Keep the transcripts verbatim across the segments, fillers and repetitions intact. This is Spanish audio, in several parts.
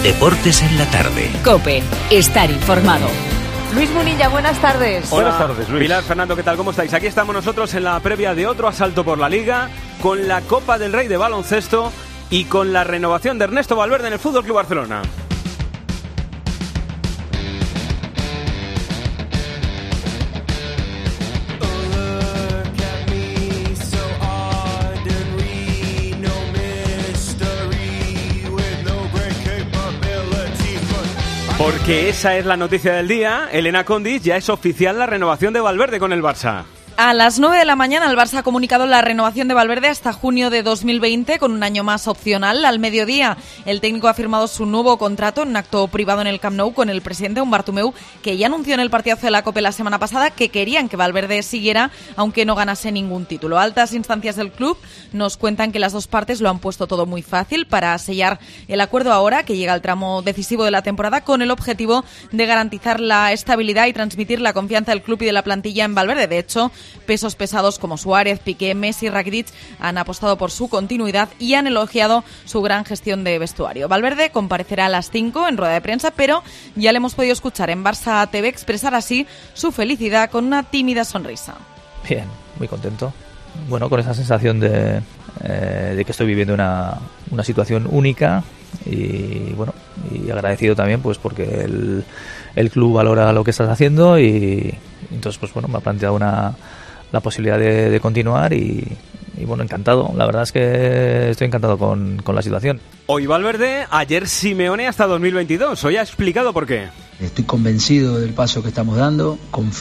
Deportes en la tarde. COPE. Estar informado. Luis Munilla, buenas tardes. Hola. Buenas tardes, Luis. Pilar, Fernando, ¿qué tal? ¿Cómo estáis? Aquí estamos nosotros en la previa de otro asalto por la Liga, con la Copa del Rey de baloncesto y con la renovación de Ernesto Valverde en el F C Barcelona. Porque esa es la noticia del día. Elena Condis, ya es oficial la renovación de Valverde con el Barça. A las nueve de la mañana el Barça ha comunicado la renovación de Valverde hasta junio de dos mil veinte con un año más opcional. Al mediodía el técnico ha firmado su nuevo contrato en un acto privado en el Camp Nou con el presidente Umar Bartomeu, que ya anunció en el partidazo de la COPE la semana pasada que querían que Valverde siguiera aunque no ganase ningún título. Altas instancias del club nos cuentan que las dos partes lo han puesto todo muy fácil para sellar el acuerdo ahora que llega al tramo decisivo de la temporada con el objetivo de garantizar la estabilidad y transmitir la confianza del club y de la plantilla en Valverde. De hecho, pesos pesados como Suárez, Piqué, Messi y Rakitic han apostado por su continuidad y han elogiado su gran gestión de vestuario. Valverde comparecerá a las cinco en rueda de prensa, pero ya le hemos podido escuchar en Barça T V expresar así su felicidad con una tímida sonrisa. Bien, muy contento. Bueno, con esa sensación de, eh, de que estoy viviendo una, una situación única y bueno, y agradecido también pues porque el, el club valora lo que estás haciendo y entonces pues bueno, me ha planteado una la posibilidad de, de continuar y, y bueno, encantado. La verdad es que estoy encantado con, con la situación. Hoy Valverde, ayer Simeone hasta dos mil veintidós. Hoy ha explicado por qué. Estoy convencido del paso que estamos dando,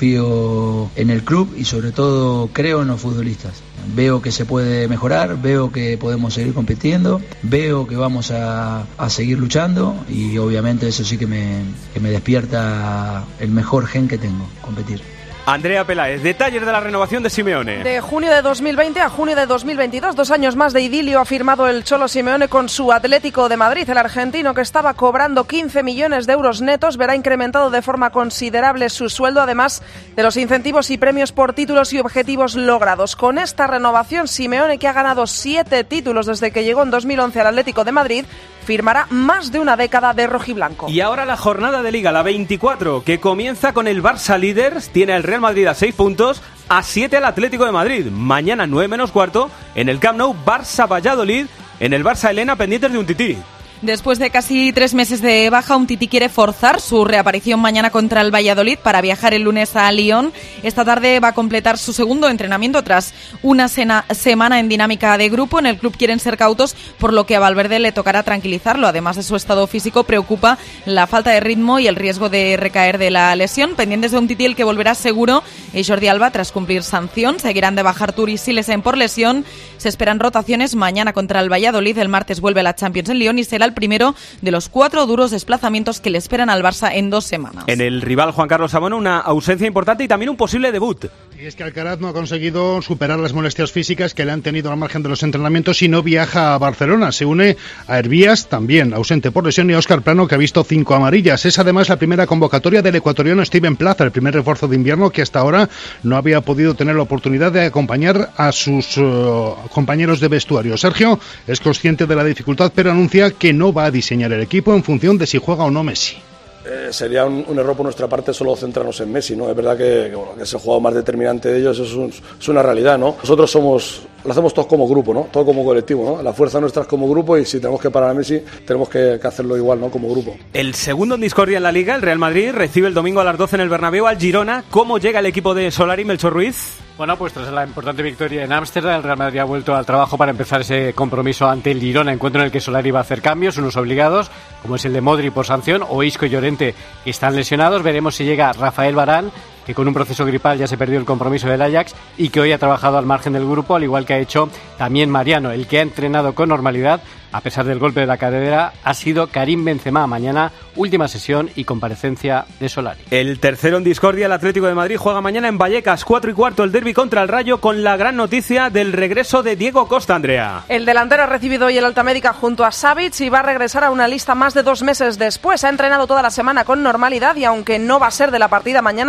confío en el club y sobre todo creo en los futbolistas. Veo que se puede mejorar, veo que podemos seguir compitiendo, veo que vamos a, a seguir luchando y obviamente eso sí que me, que me despierta el mejor gen que tengo, competir. Andrea Peláez, detalles de la renovación de Simeone. De junio de dos mil veinte a junio de dos mil veintidós, dos años más de idilio ha firmado el Cholo Simeone con su Atlético de Madrid. El argentino, que estaba cobrando quince millones de euros netos, verá incrementado de forma considerable su sueldo, además de los incentivos y premios por títulos y objetivos logrados. Con esta renovación, Simeone, que ha ganado siete títulos desde que llegó en dos mil once al Atlético de Madrid, firmará más de una década de rojiblanco. Y ahora la jornada de Liga, la veinticuatro, que comienza con el Barça líder, tiene el Real Madrid a seis puntos, a siete al Atlético de Madrid. Mañana nueve menos cuarto, en el Camp Nou, Barça-Valladolid, en el Barça Elena, pendientes de un tití. Después de casi tres meses de baja, Umtiti quiere forzar su reaparición mañana contra el Valladolid para viajar el lunes a Lyon. Esta tarde va a completar su segundo entrenamiento tras una sena, semana en dinámica de grupo. En el club quieren ser cautos, por lo que a Valverde le tocará tranquilizarlo. Además de su estado físico, preocupa la falta de ritmo y el riesgo de recaer de la lesión. Pendientes de Umtiti, el que volverá seguro es Jordi Alba tras cumplir sanción. Seguirán de bajar Tur y Silesen por lesión. Se esperan rotaciones mañana contra el Valladolid. El martes vuelve la Champions en Lyon y será el primero de los cuatro duros desplazamientos que le esperan al Barça en dos semanas. En el rival Juan Carlos Sabono, una ausencia importante y también un posible debut. Y es que Alcaraz no ha conseguido superar las molestias físicas que le han tenido al margen de los entrenamientos y no viaja a Barcelona. Se une a Hervías, también ausente por lesión, y a Óscar Plano, que ha visto cinco amarillas. Es además la primera convocatoria del ecuatoriano Steven Plaza, el primer refuerzo de invierno que hasta ahora no había podido tener la oportunidad de acompañar a sus uh, compañeros de vestuario. Sergio es consciente de la dificultad, pero anuncia que no va a diseñar el equipo en función de si juega o no Messi. Eh, sería un, un error por nuestra parte solo centrarnos en Messi, ¿no? Es verdad que, que, bueno, que es el jugador más determinante de ellos, eso es, un, es una realidad, ¿no? Nosotros somos, lo hacemos todos como grupo, ¿no? Todo como colectivo, ¿no? La fuerza nuestra es como grupo y si tenemos que parar a Messi, tenemos que, que hacerlo igual, ¿no? Como grupo. El segundo en discordia en la Liga, el Real Madrid, recibe el domingo a las doce en el Bernabéu al Girona. ¿Cómo llega el equipo de Solari, Melchor Ruiz? Bueno, pues tras la importante victoria en Ámsterdam, el Real Madrid ha vuelto al trabajo para empezar ese compromiso ante el Girona, encuentro en el que Solari va a hacer cambios, unos obligados, como es el de Modri por sanción, o Isco y Llorente, que están lesionados. Veremos si llega Rafael Varane, que con un proceso gripal ya se perdió el compromiso del Ajax y que hoy ha trabajado al margen del grupo, al igual que ha hecho también Mariano. El que ha entrenado con normalidad, a pesar del golpe de la cadera, ha sido Karim Benzema. Mañana, última sesión y comparecencia de Solari. El tercero en discordia, el Atlético de Madrid, juega mañana en Vallecas, cuatro y cuarto, el derbi contra el Rayo, con la gran noticia del regreso de Diego Costa, Andrea. El delantero ha recibido hoy el alta médica junto a Savic y va a regresar a una lista más de dos meses después. Ha entrenado toda la semana con normalidad y aunque no va a ser de la partida mañana, seguro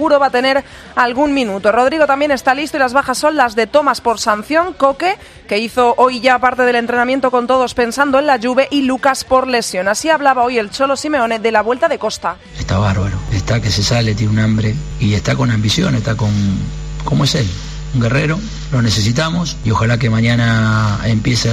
seguro va a tener algún minuto. Rodrigo también está listo y las bajas son las de Tomás por sanción, Coque, que hizo hoy ya parte del entrenamiento con todos pensando en la Juve, y Lucas por lesión. Así hablaba hoy el Cholo Simeone de la vuelta de Costa. Está bárbaro, está que se sale, tiene un hambre y está con ambición, está con... ¿Cómo es él? Un guerrero, lo necesitamos y ojalá que mañana empiece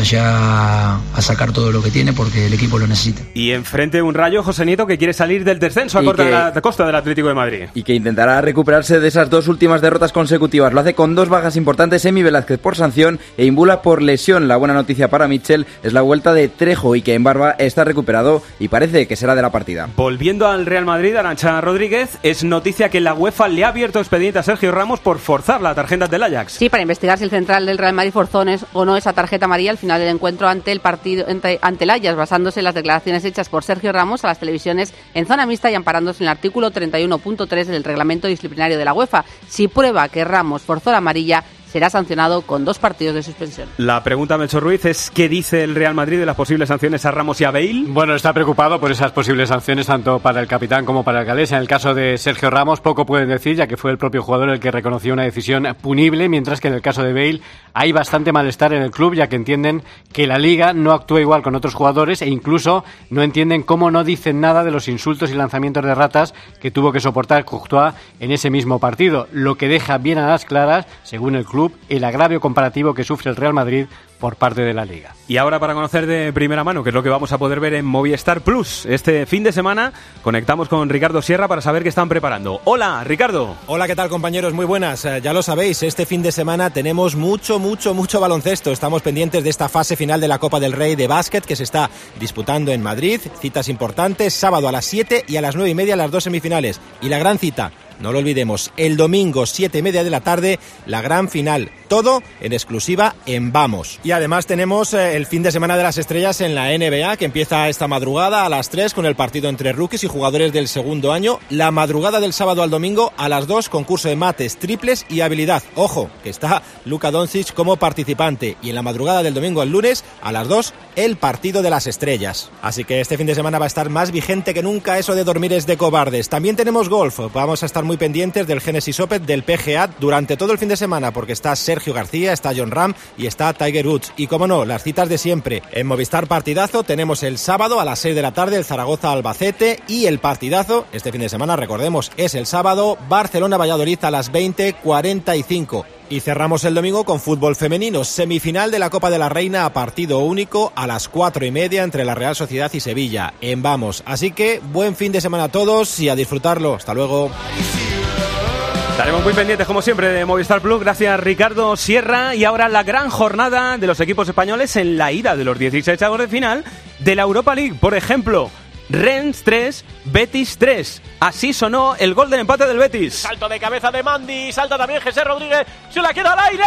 ya a sacar todo lo que tiene porque el equipo lo necesita. Y enfrente un Rayo, José Nieto, que quiere salir del descenso a corta de la costa del Atlético de Madrid. Y que intentará recuperarse de esas dos últimas derrotas consecutivas. Lo hace con dos bajas importantes, Emi Velázquez por sanción e Imbula por lesión. La buena noticia para Mitchell es la vuelta de Trejo y que en Barba está recuperado y parece que será de la partida. Volviendo al Real Madrid, Arantxa Rodríguez, es noticia que la UEFA le ha abierto expediente a Sergio Ramos por forzar la tarjeta del Ajax. Sí, para investigar si el central del Real Madrid forzó o no esa tarjeta amarilla al final del encuentro ante el partido ante, ante el Ajax, basándose en las declaraciones hechas por Sergio Ramos a las televisiones en zona mixta y amparándose en el artículo treinta y uno punto tres del reglamento disciplinario de la UEFA. Si prueba que Ramos forzó la amarilla, será sancionado con dos partidos de suspensión. La pregunta, Melchor Ruiz, es ¿qué dice el Real Madrid de las posibles sanciones a Ramos y a Bale? Bueno, está preocupado por esas posibles sanciones tanto para el capitán como para el galés. En el caso de Sergio Ramos poco pueden decir, ya que fue el propio jugador el que reconoció una decisión punible, mientras que en el caso de Bale hay bastante malestar en el club, ya que entienden que la Liga no actúa igual con otros jugadores e incluso no entienden cómo no dicen nada de los insultos y lanzamientos de ratas que tuvo que soportar Courtois en ese mismo partido, lo que deja bien a las claras, según el club, el agravio comparativo que sufre el Real Madrid por parte de la Liga. Y ahora, para conocer de primera mano, que es lo que vamos a poder ver en Movistar Plus este fin de semana, conectamos con Ricardo Sierra para saber qué están preparando. Hola, Ricardo. Hola, ¿qué tal, compañeros? Muy buenas. Eh, ya lo sabéis, este fin de semana tenemos mucho, mucho, mucho baloncesto. Estamos pendientes de esta fase final de la Copa del Rey de básquet que se está disputando en Madrid. Citas importantes, sábado a las siete y a las nueve y media las dos semifinales. Y la gran cita, no lo olvidemos, el domingo siete y media de la tarde, la gran final. Todo en exclusiva en Vamos. Y además tenemos eh, el fin de semana de las estrellas en la N B A, que empieza esta madrugada a las tres con el partido entre rookies y jugadores del segundo año. La madrugada del sábado al domingo a las dos, concurso de mates, triples y habilidad. Ojo, que está Luka Doncic como participante. Y en la madrugada del domingo al lunes a las dos, el partido de las estrellas. Así que este fin de semana va a estar más vigente que nunca eso de dormir es de cobardes. También tenemos golf. Vamos a estar muy pendientes del Genesis Open, del P G A durante todo el fin de semana, porque está Sergio García, está Jon Rahm y está Tiger Woods. Y como no, las citas de siempre. En Movistar Partidazo tenemos el sábado a las seis de la tarde el Zaragoza Albacete, y el partidazo este fin de semana, recordemos, es el sábado Barcelona Valladolid a las veinte cuarenta y cinco. Y cerramos el domingo con fútbol femenino, semifinal de la Copa de la Reina a partido único a las cuatro y media entre la Real Sociedad y Sevilla, en Vamos. Así que buen fin de semana a todos y a disfrutarlo. Hasta luego. Estaremos muy pendientes, como siempre, de Movistar Plus. Gracias, Ricardo Sierra. Y ahora la gran jornada de los equipos españoles en la ida de los dieciséis avos de final de la Europa League. Por ejemplo, Rennes tres, Betis tres. Así sonó el gol del empate del Betis. Salto de cabeza de Mandy, salta también José Rodríguez, se la queda al aire,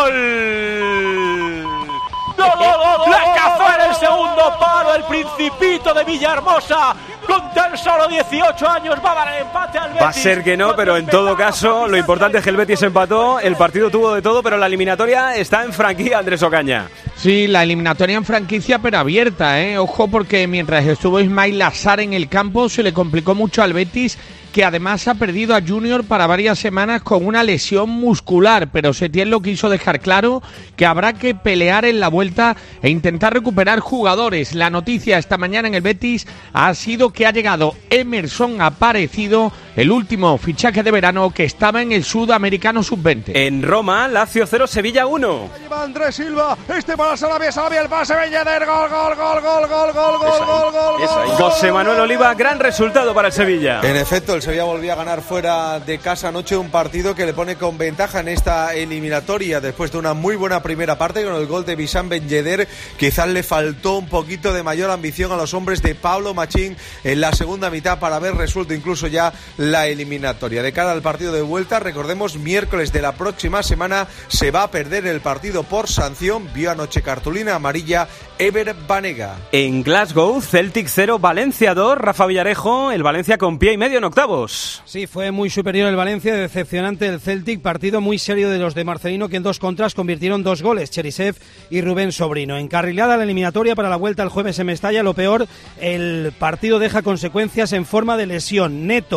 ¡gol! ¡Gol, gol, gol! ¡La cazó en el segundo palo el Principito de Villahermosa! Con tan solo dieciocho años va a dar el empate al Betis. Va a ser que no, pero en todo caso, lo importante es que el Betis empató, el partido tuvo de todo, pero la eliminatoria está en franquicia, Andrés Ocaña. Sí, la eliminatoria en franquicia, pero abierta, ¿eh? Ojo, porque mientras estuvo Ismail Assar en el campo, se le complicó mucho al Betis, que además ha perdido a Junior para varias semanas con una lesión muscular, pero Setién lo quiso dejar claro que habrá que pelear en la vuelta e intentar recuperar jugadores. La noticia esta mañana en el Betis ha sido que ha llegado Emerson Aparecido, el último fichaje de verano que estaba en el Sudamericano sub veinte. En Roma, Lazio cero, Sevilla uno. Lleva Andrés Silva, este para Sarabia, Sarabia, el pase, Bellader, gol, gol, gol, gol, gol, gol, gol, gol, gol. José Manuel Oliva, gran resultado para el Sevilla. En efecto, el Sevilla volvía a ganar fuera de casa anoche, un partido que le pone con ventaja en esta eliminatoria después de una muy buena primera parte con el gol de Wissam Ben Yedder. Quizás le faltó un poquito de mayor ambición a los hombres de Pablo Machín en la segunda mitad para haber resuelto incluso ya la eliminatoria. De cara al partido de vuelta, recordemos, miércoles de la próxima semana se va a perder el partido por sanción. Vio anoche cartulina amarilla Ever Banega. En Glasgow, Celtic cero, Valencia dos, Rafa Villarejo, el Valencia con pie y medio en octavos. Sí, fue muy superior el Valencia, decepcionante el Celtic, partido muy serio de los de Marcelino, que en dos contras convirtieron dos goles, Cherisev y Rubén Sobrino. Encarrilada la eliminatoria para la vuelta el jueves en Mestalla, lo peor, el partido deja consecuencias en forma de lesión. Neto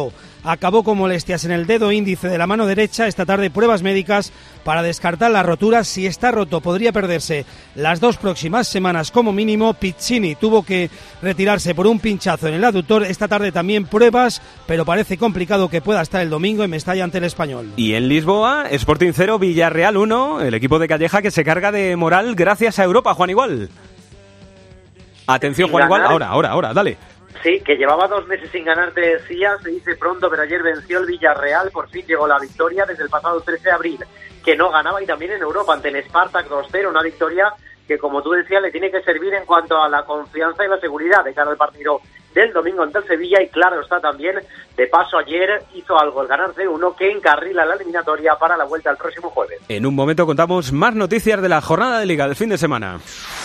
acabó con molestias en el dedo índice de la mano derecha. Esta tarde pruebas médicas para descartar la rotura. Si está roto podría perderse las dos próximas semanas como mínimo. Piccini tuvo que retirarse por un pinchazo en el aductor. Esta tarde también pruebas, pero parece complicado que pueda estar el domingo en Mestalla ante el Español. Y en Lisboa, Sporting cero, Villarreal uno, el equipo de Calleja que se carga de moral gracias a Europa. Juan Igual. Atención, Juan Igual, ahora, ahora, ahora, dale. Sí, que llevaba dos meses sin ganar, te decía, se dice pronto, pero ayer venció el Villarreal, por fin llegó la victoria desde el pasado trece de abril, que no ganaba, y también en Europa ante el Spartak dos cero, una victoria que, como tú decías, le tiene que servir en cuanto a la confianza y la seguridad de cara al partido del domingo ante el Sevilla. Y claro está también, de paso ayer hizo algo el ganar cero uno que encarrila la eliminatoria para la vuelta el próximo jueves. En un momento contamos más noticias de la jornada de Liga del fin de semana.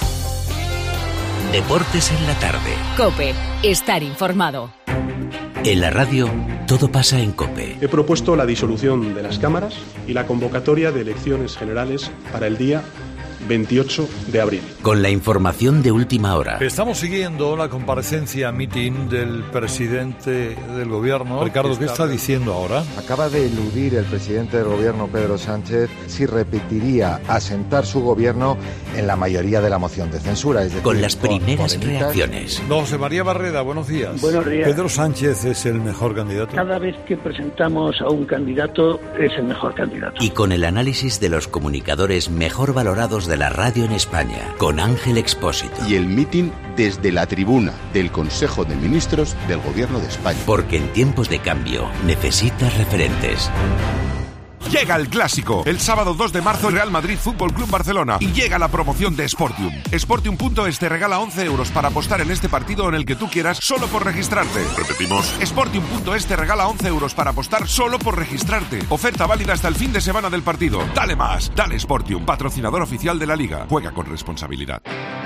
Deportes en la tarde. COPE. Estar informado. En la radio, todo pasa en COPE. He propuesto la disolución de las cámaras y la convocatoria de elecciones generales para el día veintiocho de abril. Con la información de última hora. Estamos siguiendo la comparecencia, meeting del presidente del gobierno. Ricardo, ¿qué está diciendo ahora? Acaba de eludir el presidente del gobierno, Pedro Sánchez, si repetiría asentar su gobierno en la mayoría de la moción de censura. Es decir, con las primeras con reacciones. Don José María Barreda, buenos días. Buenos días. ¿Pedro Sánchez es el mejor candidato? Cada vez que presentamos a un candidato es el mejor candidato. Y con el análisis de los comunicadores mejor valorados de la radio en España, con Ángel Expósito. Y el mitin desde la tribuna del Consejo de Ministros del Gobierno de España. Porque en tiempos de cambio necesitas referentes. Llega el clásico. El sábado dos de marzo, Real Madrid Fútbol Club Barcelona. Y llega la promoción de Sportium. Sportium punto es te regala once euros para apostar en este partido en el que tú quieras, solo por registrarte. Repetimos. Sportium punto es te regala once euros para apostar solo por registrarte. Oferta válida hasta el fin de semana del partido. Dale más. Dale Sportium, patrocinador oficial de la Liga. Juega con responsabilidad.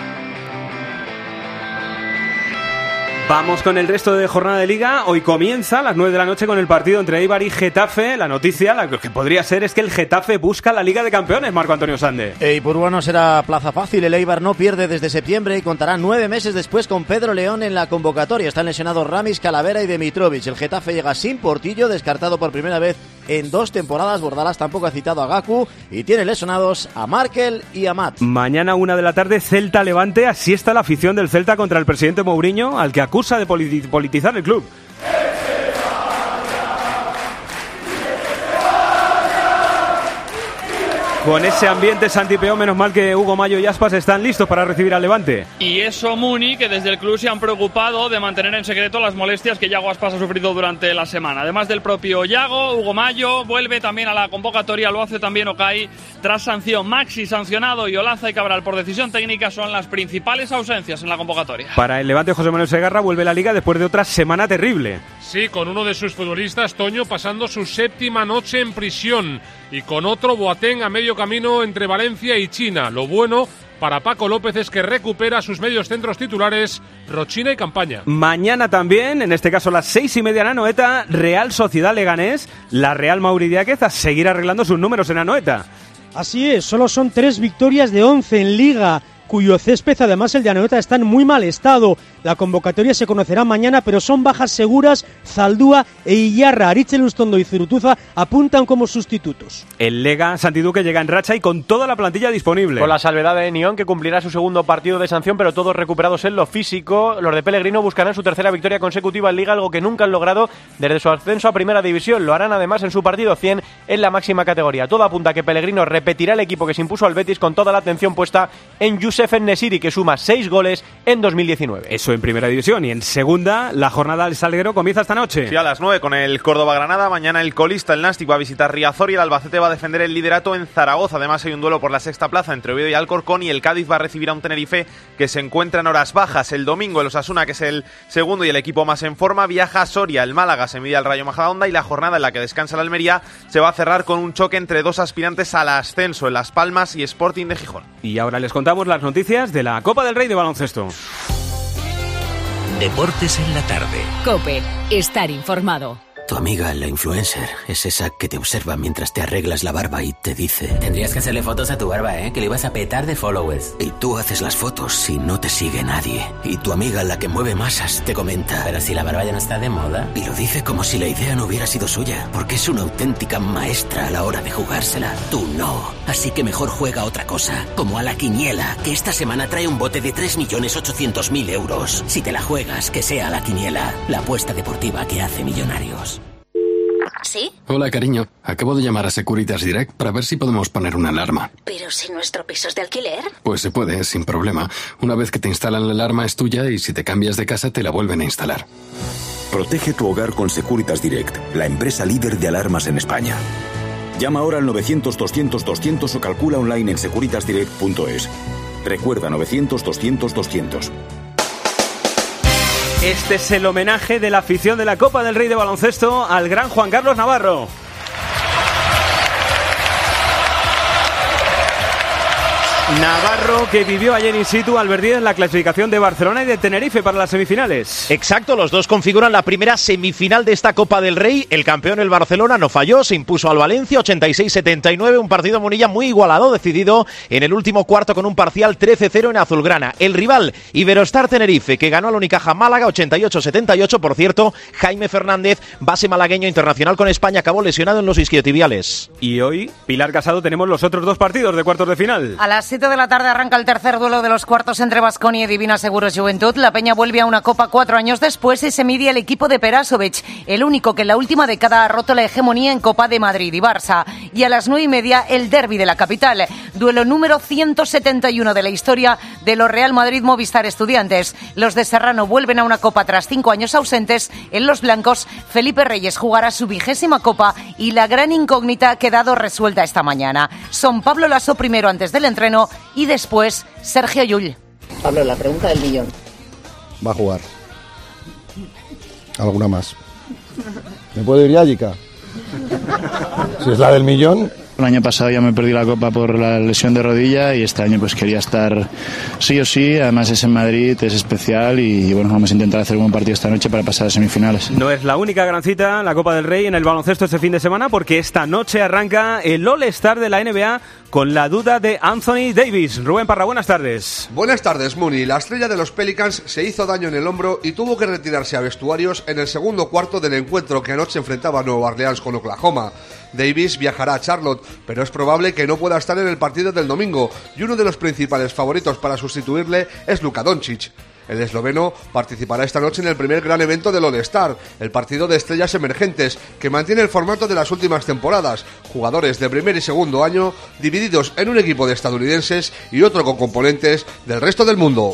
Vamos con el resto de jornada de Liga. Hoy comienza a las nueve de la noche con el partido entre Eibar y Getafe. La noticia, la que podría ser, es que el Getafe busca la Liga de Campeones, Marco Antonio Sande. E Ipurúa no será plaza fácil. El Eibar no pierde desde septiembre y contará nueve meses después con Pedro León en la convocatoria. Están lesionados Ramis, Calavera y Demitrovic. El Getafe llega sin Portillo, descartado por primera vez en dos temporadas. Bordalás tampoco ha citado a Gaku y tiene lesionados a Markel y a Matt. Mañana una de la tarde, Celta Levante. Así está la afición del Celta contra el presidente Mourinho, al que acusa de politizar el club. Con ese ambiente Santipeo, menos mal que Hugo Mayo y Aspas están listos para recibir al Levante. Y eso Muni, que desde el club se han preocupado de mantener en secreto las molestias que Yago Aspas ha sufrido durante la semana. Además del propio Yago, Hugo Mayo vuelve también a la convocatoria, lo hace también Okay tras sanción. Maxi sancionado y Olaza y Cabral por decisión técnica son las principales ausencias en la convocatoria. Para el Levante, José Manuel Segarra vuelve a la Liga después de otra semana terrible. Sí, con uno de sus futbolistas, Toño, pasando su séptima noche en prisión y con otro, Boateng, a medio camino entre Valencia y China. Lo bueno para Paco López es que recupera sus medios centros titulares, Rochina y Campaña. Mañana también, en este caso a las seis y media en Anoeta, Real Sociedad Leganés, la Real Mauri Diáquez a seguir arreglando sus números en Anoeta. Así es, solo son tres victorias de once en Liga, cuyo césped, además el de Anoeta, está en muy mal estado. La convocatoria se conocerá mañana, pero son bajas seguras. Zaldúa e Iyarra, Aritxel Ustondo y Zurutuza apuntan como sustitutos. El Lega Santiduque llega en racha y con toda la plantilla disponible. Con la salvedad de Nión, que cumplirá su segundo partido de sanción, pero todos recuperados en lo físico. Los de Pellegrino buscarán su tercera victoria consecutiva en Liga, algo que nunca han logrado desde su ascenso a Primera División. Lo harán además en su partido cien en la máxima categoría. Todo apunta a que Pellegrino repetirá el equipo que se impuso al Betis, con toda la atención puesta en Youssef En-Nesyri, que suma seis goles en dos mil diecinueve. Eso en Primera División. Y en Segunda, la jornada del Salguero comienza esta noche. Sí, a las nueve con el Córdoba-Granada. Mañana el colista, el Nástic, va a visitar Riazor y el Albacete va a defender el liderato en Zaragoza. Además hay un duelo por la sexta plaza entre Oviedo y Alcorcón, y el Cádiz va a recibir a un Tenerife que se encuentra en horas bajas. El domingo el Osasuna, que es el segundo y el equipo más en forma, viaja a Soria. El Málaga se mide al Rayo Majadahonda y la jornada en la que descansa el Almería se va a cerrar con un choque entre dos aspirantes al ascenso, en Las Palmas y Sporting de Gijón. Y ahora les contamos las noticias de la Copa del Rey de baloncesto. Deportes en la tarde. COPE. Estar informado. Tu amiga, la influencer, es esa que te observa mientras te arreglas la barba y te dice... Tendrías que hacerle fotos a tu barba, ¿eh? Que le ibas a petar de followers. Y tú haces las fotos y no te sigue nadie. Y tu amiga, la que mueve masas, te comenta... Pero si la barba ya no está de moda. Y lo dice como si la idea no hubiera sido suya, porque es una auténtica maestra a la hora de jugársela. Tú no. Así que mejor juega a otra cosa, como a la quiniela, que esta semana trae un bote de tres millones ochocientos mil euros. Si te la juegas, que sea la quiniela, la apuesta deportiva que hace millonarios. ¿Sí? Hola, cariño. Acabo de llamar a Securitas Direct para ver si podemos poner una alarma. ¿Pero si nuestro piso es de alquiler? Pues se puede, sin problema. Una vez que te instalan la alarma es tuya y si te cambias de casa te la vuelven a instalar. Protege tu hogar con Securitas Direct, la empresa líder de alarmas en España. Llama ahora al novecientos doscientos doscientos o calcula online en securitas direct punto es. Recuerda novecientos doscientos doscientos. Este es el homenaje de la afición de la Copa del Rey de baloncesto al gran Juan Carlos Navarro. Navarro, que vivió ayer in situ al ver Díez la clasificación de Barcelona y de Tenerife para las semifinales. Exacto, los dos configuran la primera semifinal de esta Copa del Rey. El campeón, el Barcelona, no falló, se impuso al Valencia ochenta y seis setenta y nueve, un partido Munilla muy igualado, decidido en el último cuarto con un parcial trece cero en azulgrana. El rival, Iberostar Tenerife, que ganó al Unicaja Málaga ochenta y ocho setenta y ocho. Por cierto, Jaime Fernández, base malagueño internacional con España, acabó lesionado en los isquiotibiales. Y hoy, Pilar Casado, tenemos los otros dos partidos de cuartos de final. A las siete de la tarde arranca el tercer duelo de los cuartos entre Baskonia y Divina Seguros Juventud. La Peña vuelve a una Copa cuatro años después y se mide al equipo de Perasovic, el único que en la última década ha roto la hegemonía en Copa de Madrid y Barça. Y a las nueve y media el derbi de la capital, duelo número ciento setenta y uno de la historia de los Real Madrid Movistar Estudiantes. Los de Serrano vuelven a una Copa tras cinco años ausentes. En los blancos, Felipe Reyes jugará su vigésima Copa y la gran incógnita ha quedado resuelta esta mañana. Son Pablo Laso primero antes del entreno y después Sergio Llull. Pablo, la pregunta del millón. Va a jugar. ¿Alguna más? ¿Me puedo ir ya, Jica? Si es la del millón. El año pasado ya me perdí la Copa por la lesión de rodilla y este año pues quería estar sí o sí, además es en Madrid, es especial y bueno, vamos a intentar hacer un buen partido esta noche para pasar a semifinales. No es la única gran cita, la Copa del Rey en el baloncesto este fin de semana, porque esta noche arranca el All-Star de la N B A con la duda de Anthony Davis. Rubén Parra, buenas tardes. Buenas tardes, Muni. La estrella de los Pelicans se hizo daño en el hombro y tuvo que retirarse a vestuarios en el segundo cuarto del encuentro que anoche enfrentaba a Nueva Orleans con Oklahoma. Davis viajará a Charlotte, pero es probable que no pueda estar en el partido del domingo y uno de los principales favoritos para sustituirle es Luka Doncic. El esloveno participará esta noche en el primer gran evento del All-Star, el partido de estrellas emergentes, que mantiene el formato de las últimas temporadas, jugadores de primer y segundo año divididos en un equipo de estadounidenses y otro con componentes del resto del mundo.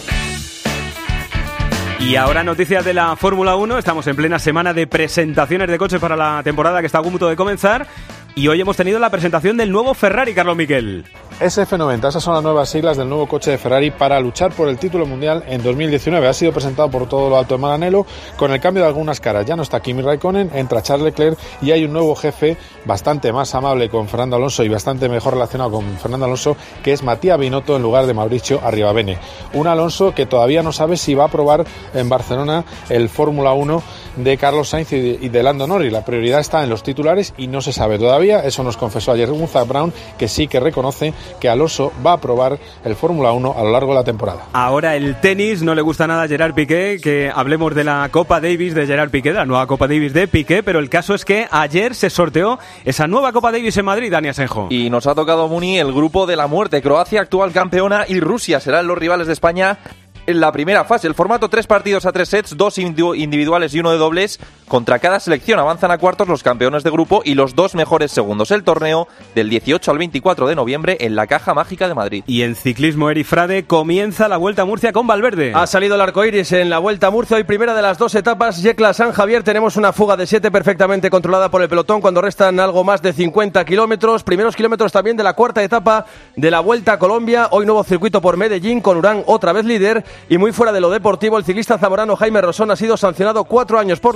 Y ahora noticias de la Fórmula uno, estamos en plena semana de presentaciones de coches para la temporada que está a punto de comenzar y hoy hemos tenido la presentación del nuevo Ferrari, Carlos Miquel. S F noventa, esas son las nuevas siglas del nuevo coche de Ferrari para luchar por el título mundial en dos mil diecinueve. Ha sido presentado por todo lo alto de Maranello con el cambio de algunas caras. Ya no está Kimi Raikkonen, entra Charles Leclerc y hay un nuevo jefe bastante más amable con Fernando Alonso y bastante mejor relacionado con Fernando Alonso, que es Matías Binotto en lugar de Mauricio Arribabene. Un Alonso que todavía no sabe si va a probar en Barcelona el Fórmula uno de Carlos Sainz y de, y de Lando Norris. La prioridad está en los titulares y no se sabe todavía. Eso nos confesó ayer Gunzak Brown, que sí que reconoce que Alonso va a probar el Fórmula uno a lo largo de la temporada. Ahora el tenis, no le gusta nada a Gerard Piqué, que hablemos de la Copa Davis de Gerard Piqué, de la nueva Copa Davis de Piqué, pero el caso es que ayer se sorteó esa nueva Copa Davis en Madrid, Dani Asenjo. Y nos ha tocado, Muni, el grupo de la muerte. Croacia, actual campeona, y Rusia serán los rivales de España en la primera fase. El formato: tres partidos a tres sets, dos individuales y uno de dobles. Contra cada selección avanzan a cuartos los campeones de grupo y los dos mejores segundos. El torneo del dieciocho al veinticuatro de noviembre en la Caja Mágica de Madrid. Y en ciclismo, Eri Frade, comienza la Vuelta a Murcia con Valverde. Ha salido el arco iris en la Vuelta a Murcia. Hoy primera de las dos etapas, Yecla San Javier. Tenemos una fuga de siete perfectamente controlada por el pelotón cuando restan algo más de cincuenta kilómetros. Primeros kilómetros también de la cuarta etapa de la Vuelta a Colombia. Hoy nuevo circuito por Medellín con Urán otra vez líder. Y muy fuera de lo deportivo, el ciclista zamorano Jaime Rosón ha sido sancionado cuatro años por la U C I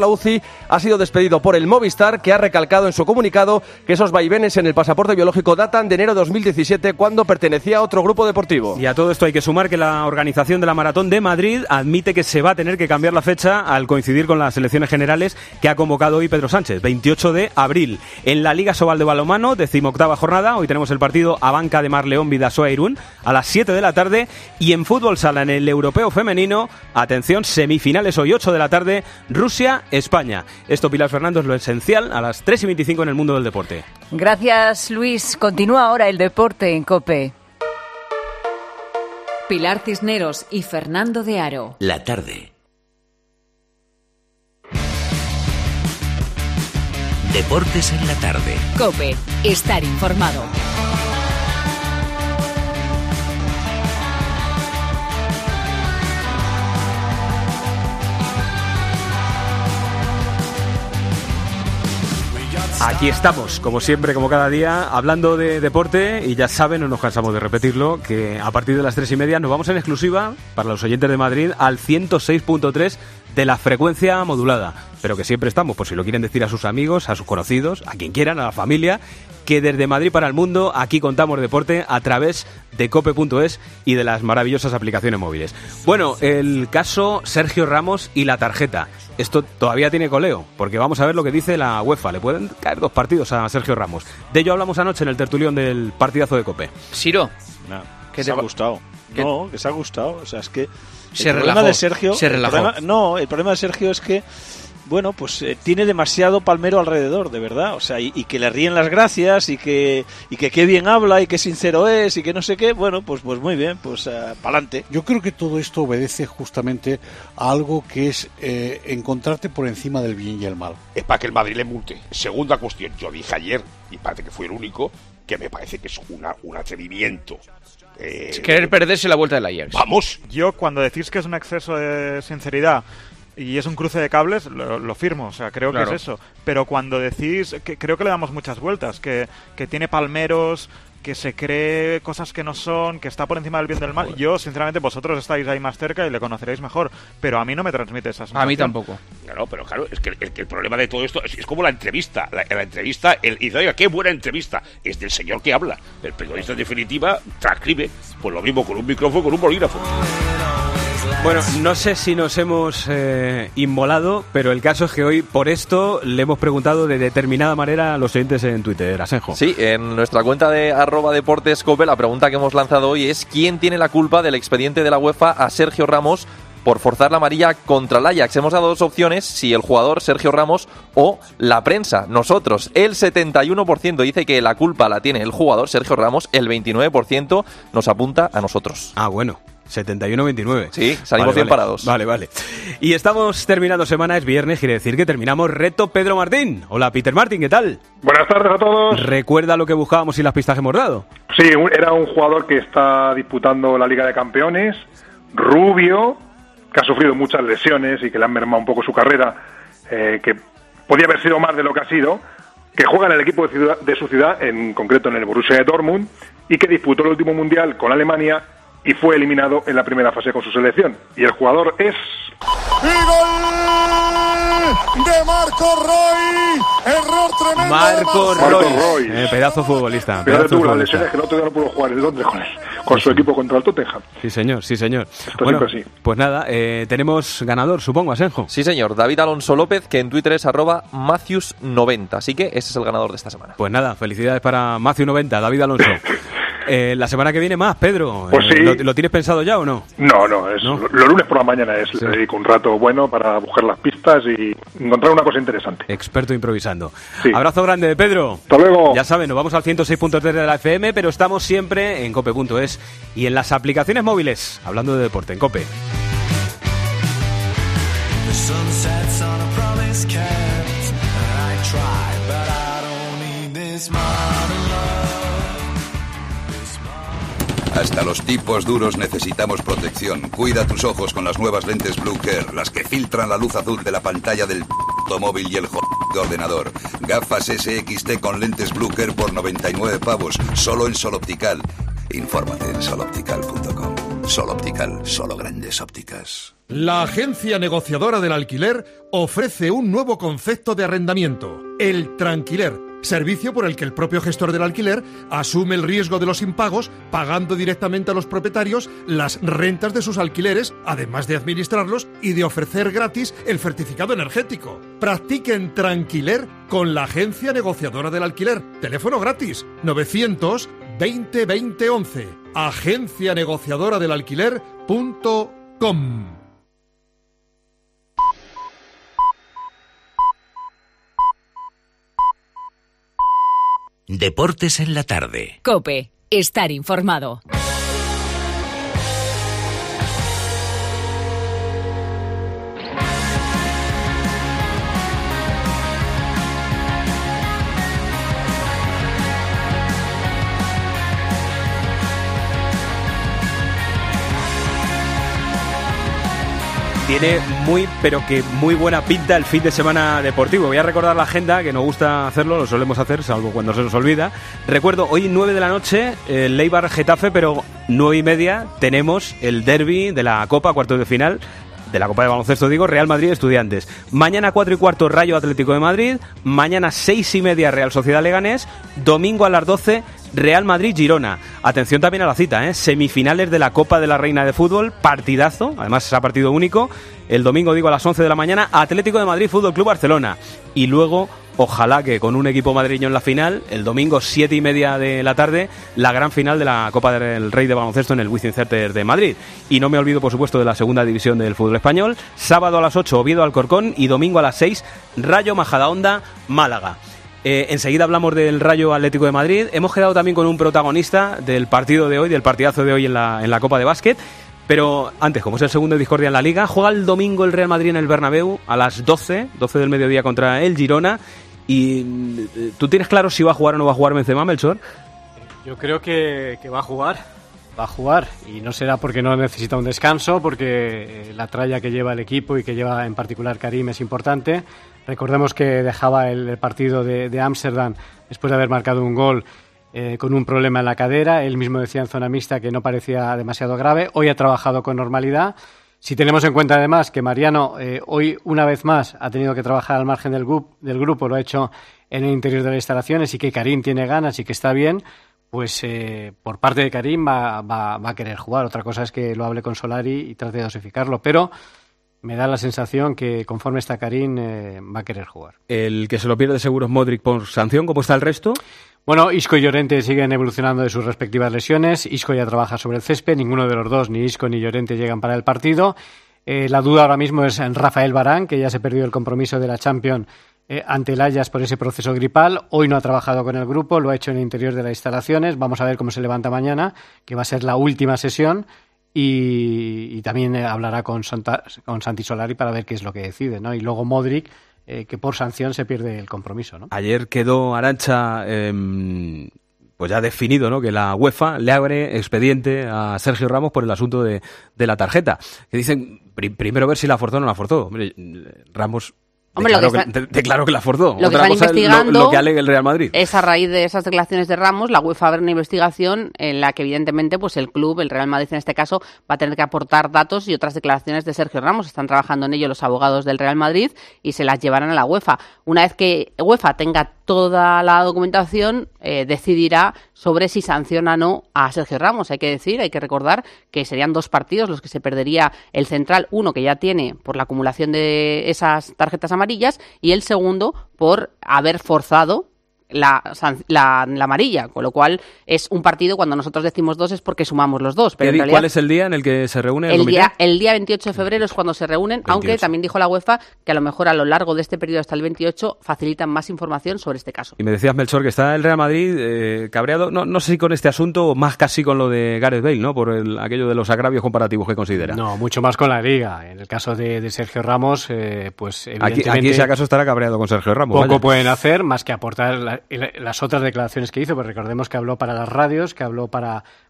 ha sido despedido por el Movistar, que ha recalcado en su comunicado que esos vaivenes en el pasaporte biológico datan de enero de dos mil diecisiete, cuando pertenecía a otro grupo deportivo. Y a todo esto hay que sumar que la organización de la Maratón de Madrid admite que se va a tener que cambiar la fecha al coincidir con las elecciones generales que ha convocado hoy Pedro Sánchez, veintiocho de abril. En la Liga Sobal de balonmano, decimoctava jornada, hoy tenemos el partido Abanca de Marleón Bidasoa Irún a las siete de la tarde, y en fútbol sala en el europeo femenino, atención, semifinales hoy ocho de la tarde, Rusia-España. Esto, Pilar Fernando, es lo esencial a las tres y veinticinco en el mundo del deporte. Gracias, Luis. Continúa ahora el deporte en COPE. Pilar Cisneros y Fernando de Aro. La tarde. Deportes en la tarde. COPE. Estar informado. Aquí estamos, como siempre, como cada día, hablando de deporte, y ya saben, no nos cansamos de repetirlo, que a partir de las tres y media nos vamos en exclusiva, para los oyentes de Madrid, al ciento seis punto tres de la frecuencia modulada, pero que siempre estamos, por si lo quieren decir a sus amigos, a sus conocidos, a quien quieran, a la familia, que desde Madrid para el mundo, aquí contamos deporte a través de cope punto es y de las maravillosas aplicaciones móviles. Bueno, el caso Sergio Ramos y la tarjeta. Esto todavía tiene coleo, porque vamos a ver lo que dice la UEFA. Le pueden caer dos partidos a Sergio Ramos. De ello hablamos anoche en el tertulión del partidazo de COPE. Siro, no, ¿qué se te ha gustado? ¿Qué? No, que se ha gustado. O sea, es que el se problema relajó, de Sergio, se relajó. El problema, no, el problema de Sergio es que, bueno, pues eh, tiene demasiado palmero alrededor, de verdad. O sea, y, y que le ríen las gracias y que y que qué bien habla y qué sincero es y que no sé qué. Bueno, pues pues muy bien, pues uh, pa'lante. Yo creo que todo esto obedece justamente a algo que es eh, encontrarte por encima del bien y el mal. Es para que el Madrid le multe. Segunda cuestión, yo dije ayer, y parece que fue el único, que me parece que es una, un atrevimiento. Eh, es querer perderse la vuelta del Ajax. Vamos. Yo, cuando decís que es un exceso de sinceridad y es un cruce de cables, lo, lo firmo, o sea, creo claro. que es eso. Pero cuando decís, que creo que le damos muchas vueltas, que, que tiene palmeros, que se cree cosas que no son, que está por encima del bien del mal. Yo, sinceramente, vosotros estáis ahí más cerca y le conoceréis mejor, pero a mí no me transmite esa sensación. A mí tampoco. Claro, pero claro, es que el, el problema de todo esto es, es como la entrevista. La, la entrevista, el, y dice, oiga, qué buena entrevista. Es del señor que habla. El periodista, en definitiva, transcribe. Pues lo mismo con un micrófono, con un bolígrafo. Bueno, no sé si nos hemos eh, inmolado, pero el caso es que hoy por esto le hemos preguntado de determinada manera a los oyentes en Twitter, Asenjo. Sí, en nuestra cuenta de arroba deportes cope, la pregunta que hemos lanzado hoy es ¿quién tiene la culpa del expediente de la UEFA a Sergio Ramos por forzar la amarilla contra el Ajax? Hemos dado dos opciones, si el jugador Sergio Ramos o la prensa. Nosotros, el setenta y uno por ciento dice que la culpa la tiene el jugador Sergio Ramos, el veintinueve por ciento nos apunta a nosotros. Ah, bueno. setenta y uno veintinueve. Sí, salimos vale, bien vale. parados. Vale, vale. Y estamos terminando semana, es viernes, quiere decir que terminamos reto Pedro Martín. Hola, Peter Martín, ¿qué tal? Buenas tardes a todos. ¿Recuerda lo que buscábamos y las pistas que hemos dado? Sí, era un jugador que está disputando la Liga de Campeones, rubio, que ha sufrido muchas lesiones y que le han mermado un poco su carrera, eh, que podía haber sido más de lo que ha sido, que juega en el equipo de, ciudad, de su ciudad, en concreto en el Borussia Dortmund, y que disputó el último Mundial con Alemania y fue eliminado en la primera fase con su selección. Y el jugador es... ¡Y gol de Marco Roy! ¡Error tremendo! Marco de Marco Roy, Roy. Eh, pedazo futbolista. Pero pedazo tuvo futbolista. las lesiones que el otro día no pudo jugar en Londres con, él, con su equipo contra el Tottenham. Sí, señor, sí, señor. Esto bueno, siempre así. Pues nada, eh, tenemos ganador, supongo, Asenjo. Sí, señor, David Alonso López, que en Twitter es arroba Matthews noventa. Así que ese es el ganador de esta semana. Pues nada, felicidades para Matthew noventa, David Alonso. Eh, la semana que viene más, Pedro. Pues eh, sí. ¿lo, ¿Lo tienes pensado ya o no? No, no, es ¿No? los lunes por la mañana es, Sí. le dedico un rato bueno para buscar las pistas y encontrar una cosa interesante. Experto improvisando. Sí. Abrazo grande de Pedro. Hasta luego. Ya saben, nos vamos al ciento seis punto tres de la F M, pero estamos siempre en cope punto es y en las aplicaciones móviles, hablando de deporte, en COPE. Hasta los tipos duros necesitamos protección. Cuida tus ojos con las nuevas lentes Blue Care, las que filtran la luz azul de la pantalla del móvil y el ordenador. Gafas S X T con lentes Blue Care por noventa y nueve pavos, solo en Sol Optical. Infórmate en sol optical punto com. Sol Optical, solo grandes ópticas. La agencia negociadora del alquiler ofrece un nuevo concepto de arrendamiento, el tranquiler, servicio por el que el propio gestor del alquiler asume el riesgo de los impagos, pagando directamente a los propietarios las rentas de sus alquileres, además de administrarlos y de ofrecer gratis el certificado energético. Practiquen tranquiler con la agencia negociadora del alquiler. Teléfono gratis, novecientos veinte veinte once. agencia negociadora del alquiler punto com. Deportes en la tarde. COPE. Estar informado. Tiene muy, pero que muy buena pinta el fin de semana deportivo. Voy a recordar la agenda, que nos gusta hacerlo, lo solemos hacer, salvo cuando se nos olvida. Recuerdo, hoy nueve de la noche, el Eibar Getafe, pero nueve y media tenemos el derbi de la Copa, cuartos de final, de la Copa de Baloncesto, digo, Real Madrid Estudiantes. Mañana cuatro y cuarto, Rayo Atlético de Madrid. Mañana seis y media, Real Sociedad Leganés. Domingo a las doce, Real Madrid-Girona. Atención también a la cita, ¿eh? Semifinales de la Copa de la Reina de Fútbol, partidazo, además será partido único. El domingo, digo, a las once de la mañana, Atlético de Madrid, Fútbol Club Barcelona. Y luego, ojalá que con un equipo madrileño en la final, el domingo siete y media de la tarde, la gran final de la Copa del Rey de Baloncesto en el Wizzing Center de Madrid. Y no me olvido, por supuesto, de la segunda división del fútbol español. Sábado a las ocho, Oviedo Alcorcón, y domingo a las seis, Rayo Majadahonda, Málaga. Eh, enseguida hablamos del Rayo Atlético de Madrid. Hemos quedado también con un protagonista del partido de hoy, del partidazo de hoy en la, en la Copa de Básquet. Pero antes, como es el segundo de discordia en la Liga, juega el domingo el Real Madrid en el Bernabéu a las doce, doce del mediodía contra el Girona. Y ¿tú tienes claro si va a jugar o no va a jugar Benzema, Melchor? Yo creo que, que va a jugar, va a jugar. Y no será porque no necesita un descanso, porque la tralla que lleva el equipo y que lleva en particular Karim es importante. Recordemos que dejaba el partido de Ámsterdam después de haber marcado un gol eh, con un problema en la cadera. Él mismo decía en zona mixta que no parecía demasiado grave. Hoy ha trabajado con normalidad. Si tenemos en cuenta además que Mariano eh, hoy una vez más ha tenido que trabajar al margen del, grup, del grupo, lo ha hecho en el interior de las instalaciones, y que Karim tiene ganas y que está bien, pues eh, por parte de Karim va, va, va a querer jugar. Otra cosa es que lo hable con Solari y trate de dosificarlo, pero me da la sensación que conforme está Karim eh, va a querer jugar. El que se lo pierde seguro es Modric por sanción. ¿Cómo está el resto? Bueno, Isco y Llorente siguen evolucionando de sus respectivas lesiones. Isco ya trabaja sobre el césped. Ninguno de los dos, ni Isco ni Llorente, llegan para el partido. Eh, la duda ahora mismo es en Rafael Varane, que ya se perdió el compromiso de la Champions eh, ante el Ajax por ese proceso gripal. Hoy no ha trabajado con el grupo, lo ha hecho en el interior de las instalaciones. Vamos a ver cómo se levanta mañana, que va a ser la última sesión. Y, y también hablará con, Santa, con Santi Solari para ver qué es lo que decide, ¿no? Y luego Modric, eh, que por sanción se pierde el compromiso, ¿no? Ayer quedó, Arantxa, eh, pues ya definido, ¿no?, que la UEFA le abre expediente a Sergio Ramos por el asunto de, de la tarjeta. Que dicen, pri- primero ver si la forzó o no la forzó. Hombre, Ramos... Hombre, declaró, lo que está, que, de, declaró que la forzó. Lo que Otra están cosa investigando es lo, lo que alegue el Real Madrid. Es a raíz de esas declaraciones de Ramos, la UEFA abre una investigación en la que evidentemente pues el club, el Real Madrid en este caso, va a tener que aportar datos y otras declaraciones de Sergio Ramos. Están trabajando en ello los abogados del Real Madrid y se las llevarán a la UEFA. Una vez que UEFA tenga toda la documentación, eh, decidirá sobre si sanciona o no a Sergio Ramos. Hay que decir, hay que recordar que serían dos partidos los que se perdería el central, uno que ya tiene por la acumulación de esas tarjetas amarillas y el segundo por haber forzado la, la, la amarilla, con lo cual es un partido, cuando nosotros decimos dos es porque sumamos los dos. Pero en realidad, ¿cuál es el día en el que se reúne el, el comité? Día, el día veintiocho de febrero es cuando se reúnen, veintiocho. Aunque también dijo la UEFA que a lo mejor a lo largo de este periodo hasta el veintiocho facilitan más información sobre este caso. Y me decías, Melchor, que está el Real Madrid eh, cabreado, no, no sé si con este asunto o más casi con lo de Gareth Bale, ¿no?, por el, aquello de los agravios comparativos que considera. No, mucho más con la Liga. En el caso de, de Sergio Ramos, eh, pues evidentemente... Aquí, aquí si acaso estará cabreado con Sergio Ramos. Poco vaya. pueden hacer más que aportar la, las otras declaraciones que hizo, pues recordemos que habló para las radios, que habló para,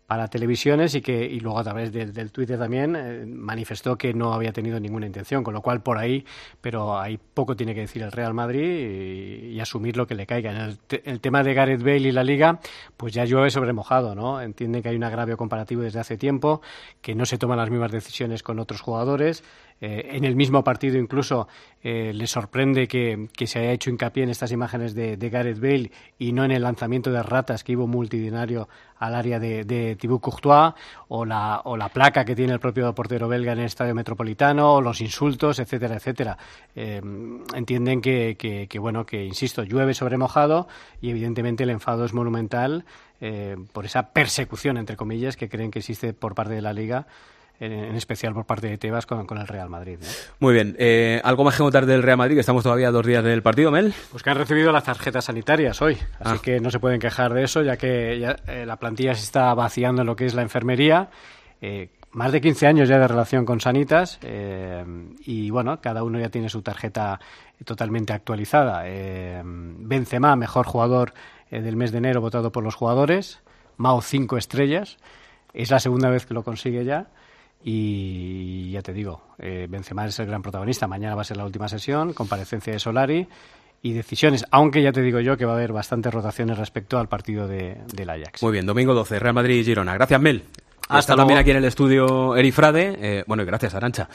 para televisiones y que y luego a través de, del Twitter también eh, manifestó que no había tenido ninguna intención, con lo cual por ahí, pero ahí poco tiene que decir el Real Madrid y, y asumir lo que le caiga. En el, te, el tema de Gareth Bale y la Liga, pues ya llueve sobre mojado, ¿no? Entienden que hay un agravio comparativo desde hace tiempo, que no se toman las mismas decisiones con otros jugadores. Eh, en el mismo partido incluso eh, le sorprende que, que se haya hecho hincapié en estas imágenes de, de Gareth Bale y no en el lanzamiento de ratas que hubo multitudinario al área de, de Thibaut Courtois, o la, o la placa que tiene el propio portero belga en el Estadio Metropolitano, o los insultos, etcétera, etcétera. Eh, entienden que, que, que, bueno, que, insisto, llueve sobre mojado y evidentemente el enfado es monumental eh, por esa persecución, entre comillas, que creen que existe por parte de la Liga, en especial por parte de Tebas con, con el Real Madrid, ¿no? Muy bien. Eh, ¿Algo más que contar del Real Madrid, que estamos todavía a dos días del partido, Mel? Pues que han recibido las tarjetas sanitarias hoy, así ah. que no se pueden quejar de eso, ya que ya, eh, la plantilla se está vaciando en lo que es la enfermería. Eh, más de quince años ya de relación con Sanitas eh, y, bueno, cada uno ya tiene su tarjeta totalmente actualizada. Eh, Benzema, mejor jugador eh, del mes de enero, votado por los jugadores. Mao, cinco estrellas. Es la segunda vez que lo consigue ya. Y ya te digo, eh, Benzema es el gran protagonista. Mañana va a ser la última sesión, comparecencia de Solari y decisiones, aunque ya te digo yo que va a haber bastantes rotaciones respecto al partido de, del Ajax. Muy bien, domingo doce, Real Madrid y Girona. Gracias, Mel. Hasta Está luego. También aquí en el estudio Eri Frade. Eh, bueno, y gracias, Arantxa.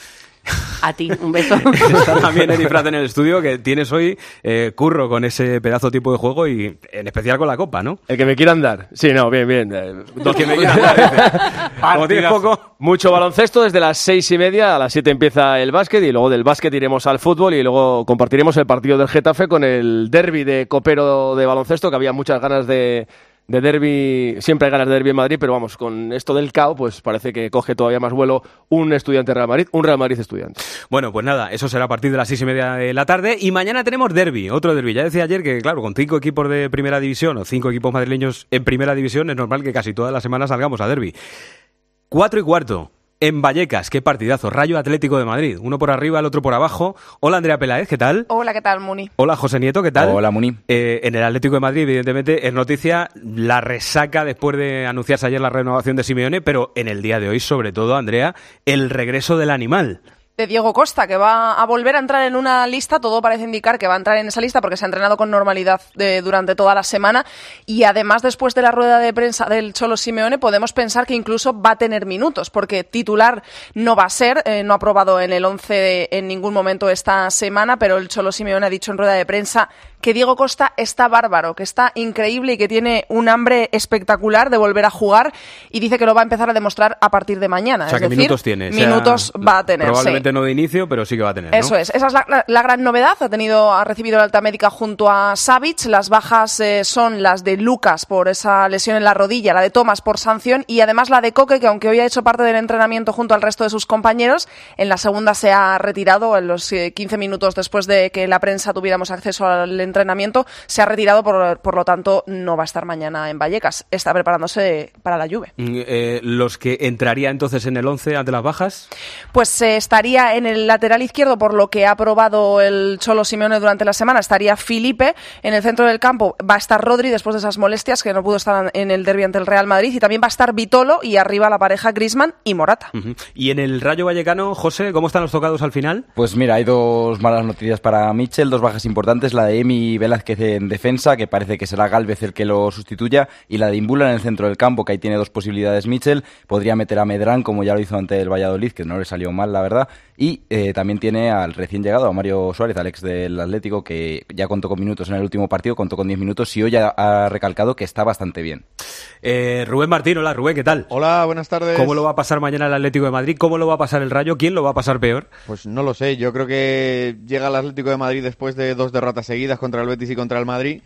A ti, un beso. Está también Eri Frade en el estudio, que tienes hoy eh, curro con ese pedazo tipo de juego y en especial con la Copa, ¿no? El que me quieran dar. Sí, no, bien, bien. Dos que me quieran dar. Como tienes poco. Mucho baloncesto, desde las seis y media a las siete empieza el básquet y luego del básquet iremos al fútbol y luego compartiremos el partido del Getafe con el derbi de copero de baloncesto, que había muchas ganas de... de derbi, siempre hay ganas de derbi en Madrid, pero vamos, con esto del C A O, pues parece que coge todavía más vuelo un Estudiante Real Madrid, un Real Madrid Estudiante. Bueno, pues nada, eso será a partir de las seis y media de la tarde y mañana tenemos derbi, otro derbi. Ya decía ayer que, claro, con cinco equipos de primera división o cinco equipos madrileños en primera división es normal que casi todas las semanas salgamos a derbi. Cuatro y cuarto. En Vallecas, qué partidazo, Rayo Atlético de Madrid, uno por arriba, el otro por abajo. Hola Andrea Peláez, ¿qué tal? Hola, ¿qué tal, Muni? Hola José Nieto, ¿qué tal? Hola, Muni. Eh, en el Atlético de Madrid, evidentemente, es noticia la resaca después de anunciarse ayer la renovación de Simeone, pero en el día de hoy, sobre todo, Andrea, el regreso del animal. De Diego Costa, que va a volver a entrar en una lista, todo parece indicar que va a entrar en esa lista porque se ha entrenado con normalidad de, durante toda la semana y además después de la rueda de prensa del Cholo Simeone podemos pensar que incluso va a tener minutos porque titular no va a ser, eh, no ha probado en el once en ningún momento esta semana, pero el Cholo Simeone ha dicho en rueda de prensa que Diego Costa está bárbaro, que está increíble y que tiene un hambre espectacular de volver a jugar y dice que lo va a empezar a demostrar a partir de mañana. O sea, es que decir, minutos tiene. Minutos o sea, va a tener, probablemente sí. no de inicio, pero sí que va a tener, ¿no? Eso es, esa es la, la, la gran novedad. Ha tenido, ha recibido la alta médica junto a Savic. Las bajas eh, son las de Lucas por esa lesión en la rodilla, la de Thomas por sanción y además la de Coque, que aunque hoy ha hecho parte del entrenamiento junto al resto de sus compañeros, en la segunda se ha retirado en los eh, quince minutos después de que la prensa tuviéramos acceso al entrenamiento. Se ha retirado, por, por lo tanto, no va a estar mañana en Vallecas. Está preparándose para la Juve. Eh, ¿Los que entraría entonces en el once ante las bajas? Pues eh, estaría en el lateral izquierdo, por lo que ha probado el Cholo Simeone durante la semana. Estaría Felipe. En el centro del campo va a estar Rodri, después de esas molestias, que no pudo estar en el derbi ante el Real Madrid. Y también va a estar Vitolo y arriba la pareja Griezmann y Morata. Uh-huh. Y en el Rayo Vallecano, José, ¿cómo están los tocados al final? Pues mira, hay dos malas noticias para Mitchell, dos bajas importantes. La de Emi Velázquez en defensa, que parece que será Gálvez el que lo sustituya, y la de Imbula en el centro del campo, que ahí tiene dos posibilidades Mitchell. Podría meter a Medrán, como ya lo hizo ante el Valladolid, que no le salió mal, la verdad. Y eh, también tiene al recién llegado, a Mario Suárez, al ex del Atlético, que ya contó con minutos en el último partido, contó con diez minutos y hoy ha, ha recalcado que está bastante bien. Eh, Rubén Martín, hola Rubén, ¿qué tal? Hola, buenas tardes. ¿Cómo lo va a pasar mañana el Atlético de Madrid? ¿Cómo lo va a pasar el Rayo? ¿Quién lo va a pasar peor? Pues no lo sé, yo creo que llega el Atlético de Madrid después de dos derrotas seguidas contra el Betis y contra el Madrid.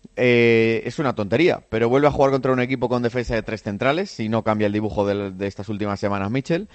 Eh, es una tontería, pero vuelve a jugar contra un equipo con defensa de tres centrales, si no cambia el dibujo de, de estas últimas semanas Mitchell.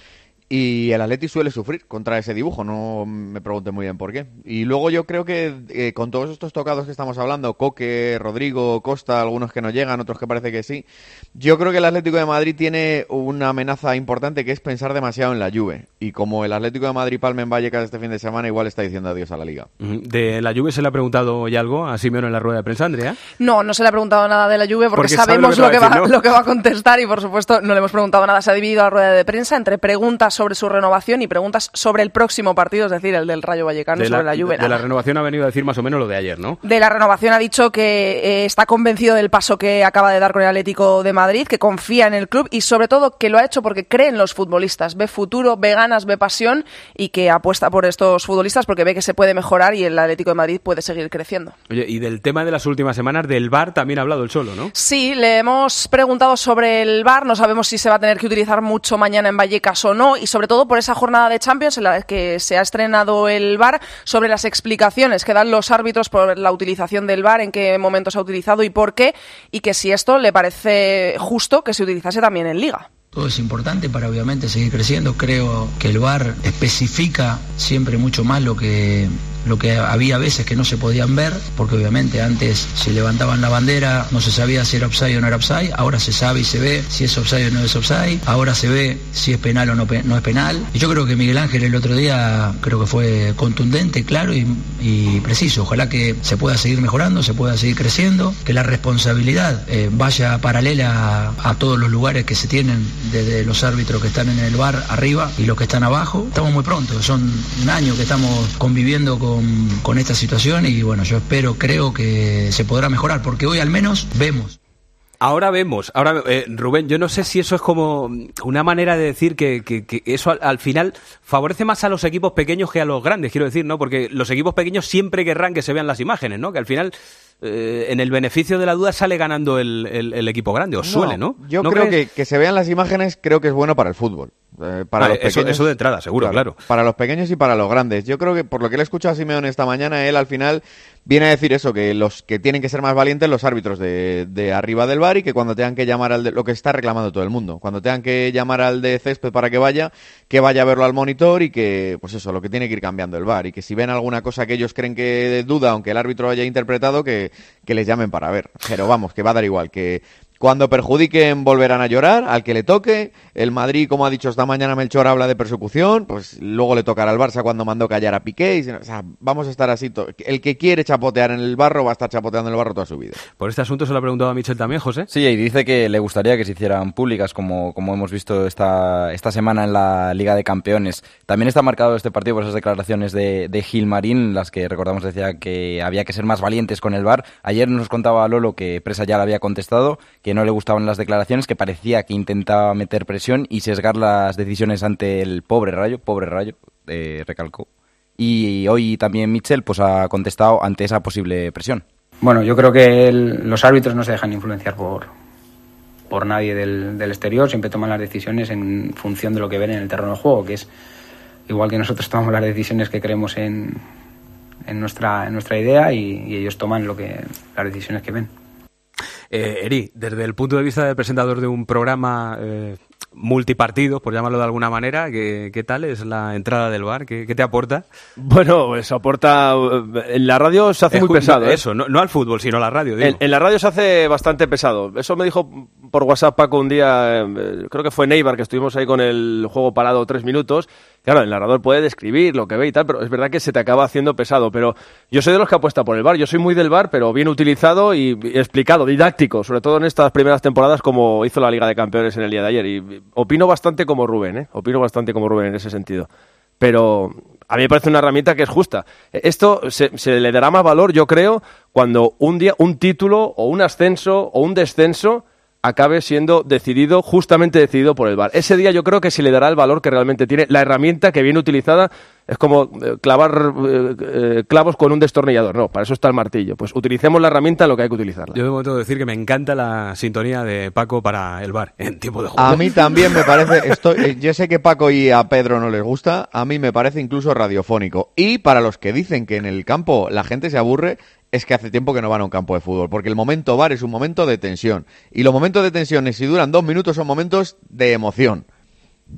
Y el Atleti suele sufrir contra ese dibujo, no me pregunten muy bien por qué. Y luego yo creo que eh, con todos estos tocados que estamos hablando, Coque, Rodrigo, Costa, algunos que no llegan, otros que parece que sí, yo creo que el Atlético de Madrid tiene una amenaza importante que es pensar demasiado en la Juve. Y como el Atlético de Madrid palme en Vallecas este fin de semana, igual está diciendo adiós a la Liga. ¿De la Juve se le ha preguntado ya algo a Simeone en la rueda de prensa, Andrea? No, no se le ha preguntado nada de la Juve porque, Porque sabemos sabe lo que, lo que va a va, decir, ¿no? lo que va a contestar y por supuesto no le hemos preguntado nada. Se ha dividido la rueda de prensa entre preguntas sobre su renovación y preguntas sobre el próximo partido, es decir, el del Rayo Vallecano, De sobre la, la Juve. de la renovación ha venido a decir más o menos lo de ayer, ¿no? De la renovación ha dicho que eh, está convencido del paso que acaba de dar con el Atlético de Madrid, que confía en el club y sobre todo que lo ha hecho porque cree en los futbolistas, ve futuro, ve ganas, ve pasión y que apuesta por estos futbolistas porque ve que se puede mejorar y el Atlético de Madrid puede seguir creciendo. Oye, y del tema de las últimas semanas, del V A R también ha hablado el Cholo, ¿no? Sí, le hemos preguntado sobre el V A R, no sabemos si se va a tener que utilizar mucho mañana en Vallecas o no y sobre todo por esa jornada de Champions en la que se ha estrenado el V A R, sobre las explicaciones que dan los árbitros por la utilización del V A R, en qué momento se ha utilizado y por qué, y que si esto le parece justo que se utilizase también en Liga. Todo es importante para obviamente seguir creciendo. Creo que el V A R especifica siempre mucho más lo que lo que había veces que no se podían ver, porque obviamente antes se levantaban la bandera, no se sabía si era offside o no era offside, ahora se sabe y se ve si es offside o no es offside, ahora se ve si es penal o no, no es penal. Y yo creo que Miguel Ángel el otro día creo que fue contundente, claro y, y preciso. Ojalá que se pueda seguir mejorando, se pueda seguir creciendo, que la responsabilidad eh, vaya paralela a, a todos los lugares que se tienen, desde los árbitros que están en el V A R arriba y los que están abajo. Estamos muy pronto, son un año que estamos conviviendo con Con, con esta situación y bueno, yo espero, creo que se podrá mejorar porque hoy al menos vemos. Ahora vemos, ahora eh, Rubén, yo no sé si eso es como una manera de decir que, que, que eso al, al final favorece más a los equipos pequeños que a los grandes, quiero decir, ¿no? Porque los equipos pequeños siempre querrán que se vean las imágenes, ¿no? Que al final eh, en el beneficio de la duda sale ganando el, el, el equipo grande, o suele, ¿no? Yo ¿No creo crees? que, que se vean las imágenes, creo que es bueno para el fútbol. Eh, para Ah, los eso, pequeños, eso de entrada, seguro, claro. Para los pequeños y para los grandes. Yo creo que por lo que le he escuchado a Simeone esta mañana, él al final viene a decir eso, que los que tienen que ser más valientes los árbitros de, de arriba del V A R y que cuando tengan que llamar al de, lo que está reclamando todo el mundo, cuando tengan que llamar al de césped para que vaya, que vaya a verlo al monitor y que, pues eso, lo que tiene que ir cambiando el V A R y que si ven alguna cosa que ellos creen que duda, aunque el árbitro haya interpretado, que, que les llamen para ver. Pero vamos, que va a dar igual, que cuando perjudiquen volverán a llorar, al que le toque. El Madrid, como ha dicho esta mañana Melchor, habla de persecución, pues luego le tocará al Barça cuando mandó callar a Piqué. Y, o sea, vamos a estar así. To- el que quiere chapotear en el barro va a estar chapoteando en el barro toda su vida. Por este asunto se lo ha preguntado a Michel también, José. Sí, y dice que le gustaría que se hicieran públicas, como, como hemos visto esta, esta semana en la Liga de Campeones. También está marcado este partido por esas declaraciones de, de Gilmarín, las que recordamos decía que había que ser más valientes con el V A R. Ayer nos contaba Lolo que Presa ya le había contestado, que no le gustaban las declaraciones, que parecía que intentaba meter presión y sesgar las decisiones ante el pobre Rayo, pobre Rayo, eh, recalcó. Y hoy también Michel pues ha contestado ante esa posible presión. Bueno, yo creo que el, los árbitros no se dejan influenciar por, por nadie del, del exterior, siempre toman las decisiones en función de lo que ven en el terreno de juego, que es igual que nosotros tomamos las decisiones que creemos en, en, nuestra, en nuestra idea y, y ellos toman lo que, las decisiones que ven. Eh, Eri, desde el punto de vista del presentador de un programa eh, multipartido, por llamarlo de alguna manera, ¿qué, qué tal es la entrada del V A R? ¿Qué, qué te aporta? Bueno, pues aporta... En la radio se hace Es muy ju- pesado. ¿eh? Eso, no, no al fútbol, sino a la radio, digo. En, en la radio se hace bastante pesado. Eso me dijo por WhatsApp Paco un día, eh, creo que fue en Eibar, que estuvimos ahí con el juego parado tres minutos. Claro, el narrador puede describir lo que ve y tal, pero es verdad que se te acaba haciendo pesado. Pero yo soy de los que apuesta por el V A R. Yo soy muy del V A R, pero bien utilizado y y explicado, didáctico, sobre todo en estas primeras temporadas como hizo la Liga de Campeones en el día de ayer. Y opino bastante como Rubén, ¿eh? Opino bastante como Rubén en ese sentido. Pero a mí me parece una herramienta que es justa. Esto se, se le dará más valor, yo creo, cuando un día un título o un ascenso o un descenso acabe siendo decidido, justamente decidido por el V A R. Ese día yo creo que se le dará el valor que realmente tiene. La herramienta que bien utilizada es como eh, clavar eh, eh, clavos con un destornillador. No, para eso está el martillo. Pues utilicemos la herramienta en lo que hay que utilizarla. Yo debo decir que me encanta la sintonía de Paco para el V A R en tiempo de juego. A mí también me parece, estoy, yo sé que Paco y a Pedro no les gusta, a mí me parece incluso radiofónico. Y para los que dicen que en el campo la gente se aburre, es que hace tiempo que no van a un campo de fútbol, porque el momento V A R es un momento de tensión. Y los momentos de tensión, si duran dos minutos, son momentos de emoción.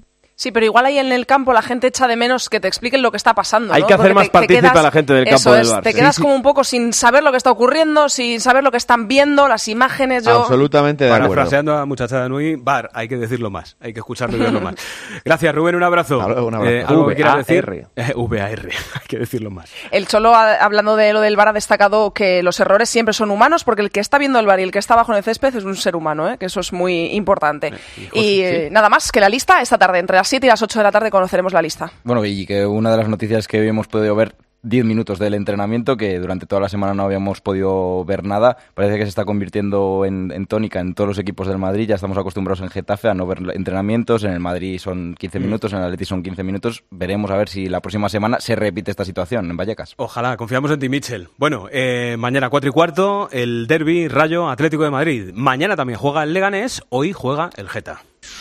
Sí, pero igual ahí en el campo la gente echa de menos que te expliquen lo que está pasando. Hay ¿no? que hacer Porque más te, te partícipe quedas, a la gente del campo eso del es, Barça. Te Sí, quedas sí. como un poco sin saber lo que está ocurriendo, sin saber lo que están viendo, las imágenes. Yo... Absolutamente de acuerdo. Parafraseando a muchacha de Nui, bar, hay que decirlo más, hay que escucharlo y verlo más. Gracias, Rubén, un abrazo. Un abrazo. Eh, ¿Algo que quieras decir? V A R. Eh, V A R, hay que decirlo más. El Cholo, hablando de lo del V A R, ha destacado que los errores siempre son humanos, porque el que está viendo el V A R y el que está abajo en el césped es un ser humano, ¿eh? Que eso es muy importante. Eh, y José, y sí. eh, nada más que la lista esta tarde, entre las siete y las ocho de la tarde conoceremos la lista. Bueno, y que una de las noticias que hoy hemos podido ver diez minutos del entrenamiento, que durante toda la semana no habíamos podido ver nada, parece que se está convirtiendo en, en tónica en todos los equipos del Madrid. Ya estamos acostumbrados en Getafe a no ver entrenamientos, en el Madrid son quince Mm. minutos, en el Atleti son quince minutos. Veremos a ver si la próxima semana se repite esta situación en Vallecas. Ojalá, confiamos en ti, Mitchell. Bueno, eh, mañana cuatro y cuarto, el derbi Rayo Atlético de Madrid. Mañana también juega el Leganés, hoy juega el Geta.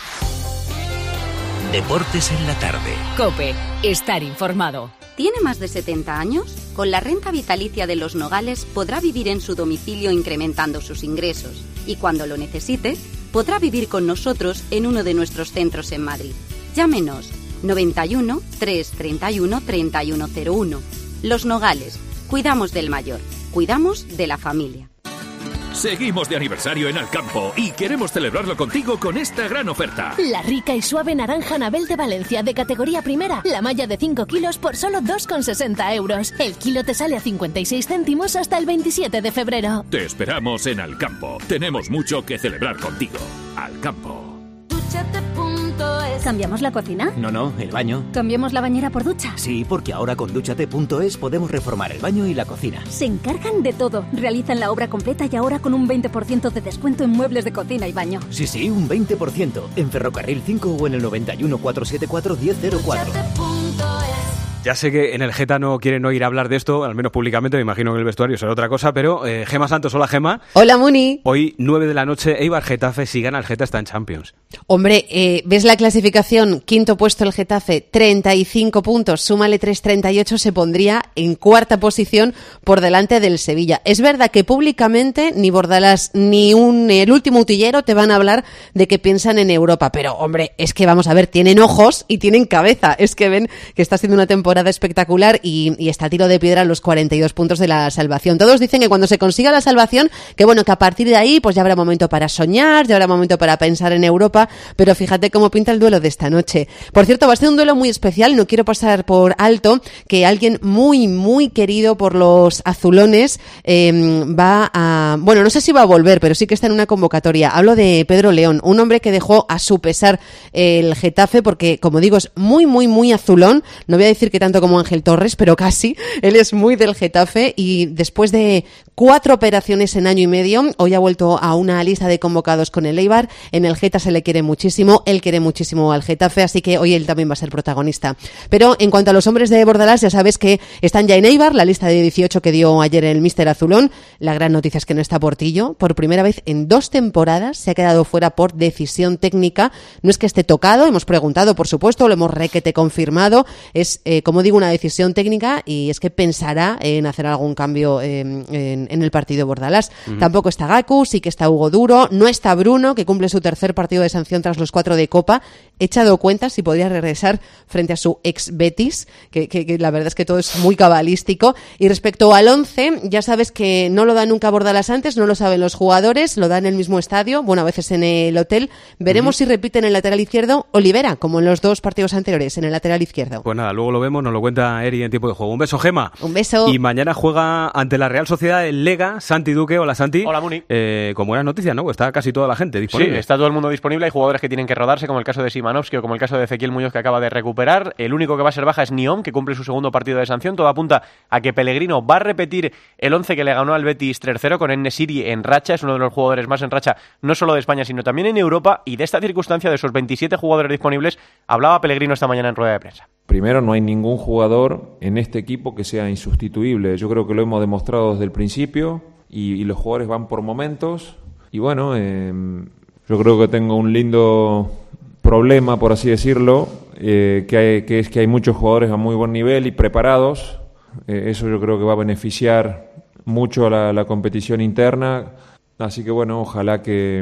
Deportes en la tarde. COPE. Estar informado. ¿Tiene más de setenta años? Con la renta vitalicia de Los Nogales podrá vivir en su domicilio incrementando sus ingresos y cuando lo necesite, podrá vivir con nosotros en uno de nuestros centros en Madrid. Llámenos noventa y uno, trescientos treinta y uno, treinta y uno cero uno. Los Nogales. Cuidamos del mayor. Cuidamos de la familia. Seguimos de aniversario en Alcampo y queremos celebrarlo contigo con esta gran oferta. La rica y suave naranja Anabel de Valencia de categoría primera. La malla de cinco kilos por solo dos con sesenta euros. El kilo te sale a cincuenta y seis céntimos hasta el veintisiete de febrero. Te esperamos en Alcampo. Tenemos mucho que celebrar contigo. Alcampo. ¿Cambiamos la cocina? No, no, el baño. ¿Cambiamos la bañera por ducha? Sí, porque ahora con Dúchate punto es podemos reformar el baño y la cocina. Se encargan de todo. Realizan la obra completa y ahora con un veinte por ciento de descuento en muebles de cocina y baño. Sí, sí, un veinte por ciento. En Ferrocarril cinco o en el noventa y uno, cuatrocientos setenta y cuatro, diez cero cuatro. Ya sé que en el Geta no quieren oír hablar de esto, al menos públicamente, me imagino que en el vestuario será otra cosa, pero eh, Gema Santos, hola Gema. Hola Muni. Hoy, nueve de la noche, Eibar Getafe, si gana el Geta está en Champions. Hombre, eh, ¿ves la clasificación? Quinto puesto el Getafe, treinta y cinco puntos, súmale tres, treinta y ocho, se pondría en cuarta posición por delante del Sevilla. Es verdad que públicamente ni Bordalás ni un, el último utillero te van a hablar de que piensan en Europa, pero hombre, es que vamos a ver, tienen ojos y tienen cabeza, es que ven que está siendo una temporada espectacular y, y está a tiro de piedra los cuarenta y dos puntos de la salvación. Todos dicen que cuando se consiga la salvación, que bueno, que a partir de ahí pues ya habrá momento para soñar, ya habrá momento para pensar en Europa, pero fíjate cómo pinta el duelo de esta noche. Por cierto, va a ser un duelo muy especial, no quiero pasar por alto que alguien muy, muy querido por los azulones eh, va a... Bueno, no sé si va a volver, pero sí que está en una convocatoria. Hablo de Pedro León, un hombre que dejó a su pesar el Getafe porque, como digo, es muy, muy, muy azulón. No voy a decir que tanto como Ángel Torres, pero casi. Él es muy del Getafe y después de cuatro operaciones en año y medio, hoy ha vuelto a una lista de convocados con el Eibar. En el Geta se le quiere muchísimo, él quiere muchísimo al Getafe, así que hoy él también va a ser protagonista. Pero en cuanto a los hombres de Bordalás, ya sabes que están ya en Eibar, la lista de dieciocho que dio ayer el míster Azulón. La gran noticia es que no está Portillo. Por primera vez en dos temporadas se ha quedado fuera por decisión técnica. No es que esté tocado, hemos preguntado, por supuesto, lo hemos requete confirmado. Es, eh, como digo, una decisión técnica y es que pensará en hacer algún cambio eh, en, en el partido Bordalás. Uh-huh. Tampoco está Gaku, sí que está Hugo Duro, no está Bruno, que cumple su tercer partido de sanción tras los cuatro de Copa. He echado cuentas si podría regresar frente a su ex Betis, que, que, que la verdad es que todo es muy cabalístico. Y respecto al once, ya sabes que no lo da nunca Bordalás antes, no lo saben los jugadores, lo da en el mismo estadio, bueno, a veces en el hotel. Veremos uh-huh. si repiten en el lateral izquierdo Olivera, como en los dos partidos anteriores, en el lateral izquierdo. Pues nada, luego lo vemos, nos lo cuenta Eri en tiempo de juego. Un beso, Gema. Un beso. Y mañana juega ante la Real Sociedad el Lega, Santi Duque. Hola, Santi. Hola, Muni. Eh, con buenas noticias, ¿no? Está casi toda la gente disponible. Sí, está todo el mundo disponible. Hay jugadores que tienen que rodarse, como el caso de Simanovski o como el caso de Ezequiel Muñoz, que acaba de recuperar. El único que va a ser baja es Niom, que cumple su segundo partido de sanción. Todo apunta a que Pellegrino va a repetir el once que le ganó al Betis tres cero con En-Nesyri en racha. Es uno de los jugadores más en racha, no solo de España, sino también en Europa. Y de esta circunstancia, de esos veintisiete jugadores disponibles, hablaba Pellegrino esta mañana en rueda de prensa. Primero, no hay ningún jugador en este equipo que sea insustituible. Yo creo que lo hemos demostrado desde el principio y, y los jugadores van por momentos. Y bueno, eh, yo creo que tengo un lindo problema, por así decirlo, eh, que, hay, que es que hay muchos jugadores a muy buen nivel y preparados. Eh, eso yo creo que va a beneficiar mucho a la, la competición interna. Así que bueno, ojalá que,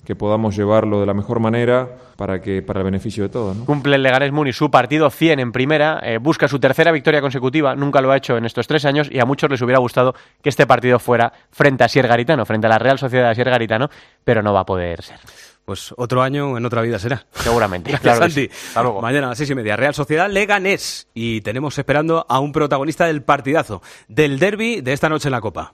que podamos llevarlo de la mejor manera para que para el beneficio de todos, ¿no? Cumple el Leganés Muni su partido cien en primera, eh, busca su tercera victoria consecutiva, nunca lo ha hecho en estos tres años y a muchos les hubiera gustado que este partido fuera frente a Asier Garitano, frente a la Real Sociedad de Asier Garitano, pero no va a poder ser. Pues otro año en otra vida será. Seguramente. Gracias, claro Santi. Sí. Hasta luego. Mañana a las seis y media, Real Sociedad Leganés. Y tenemos esperando a un protagonista del partidazo, del derbi de esta noche en la Copa.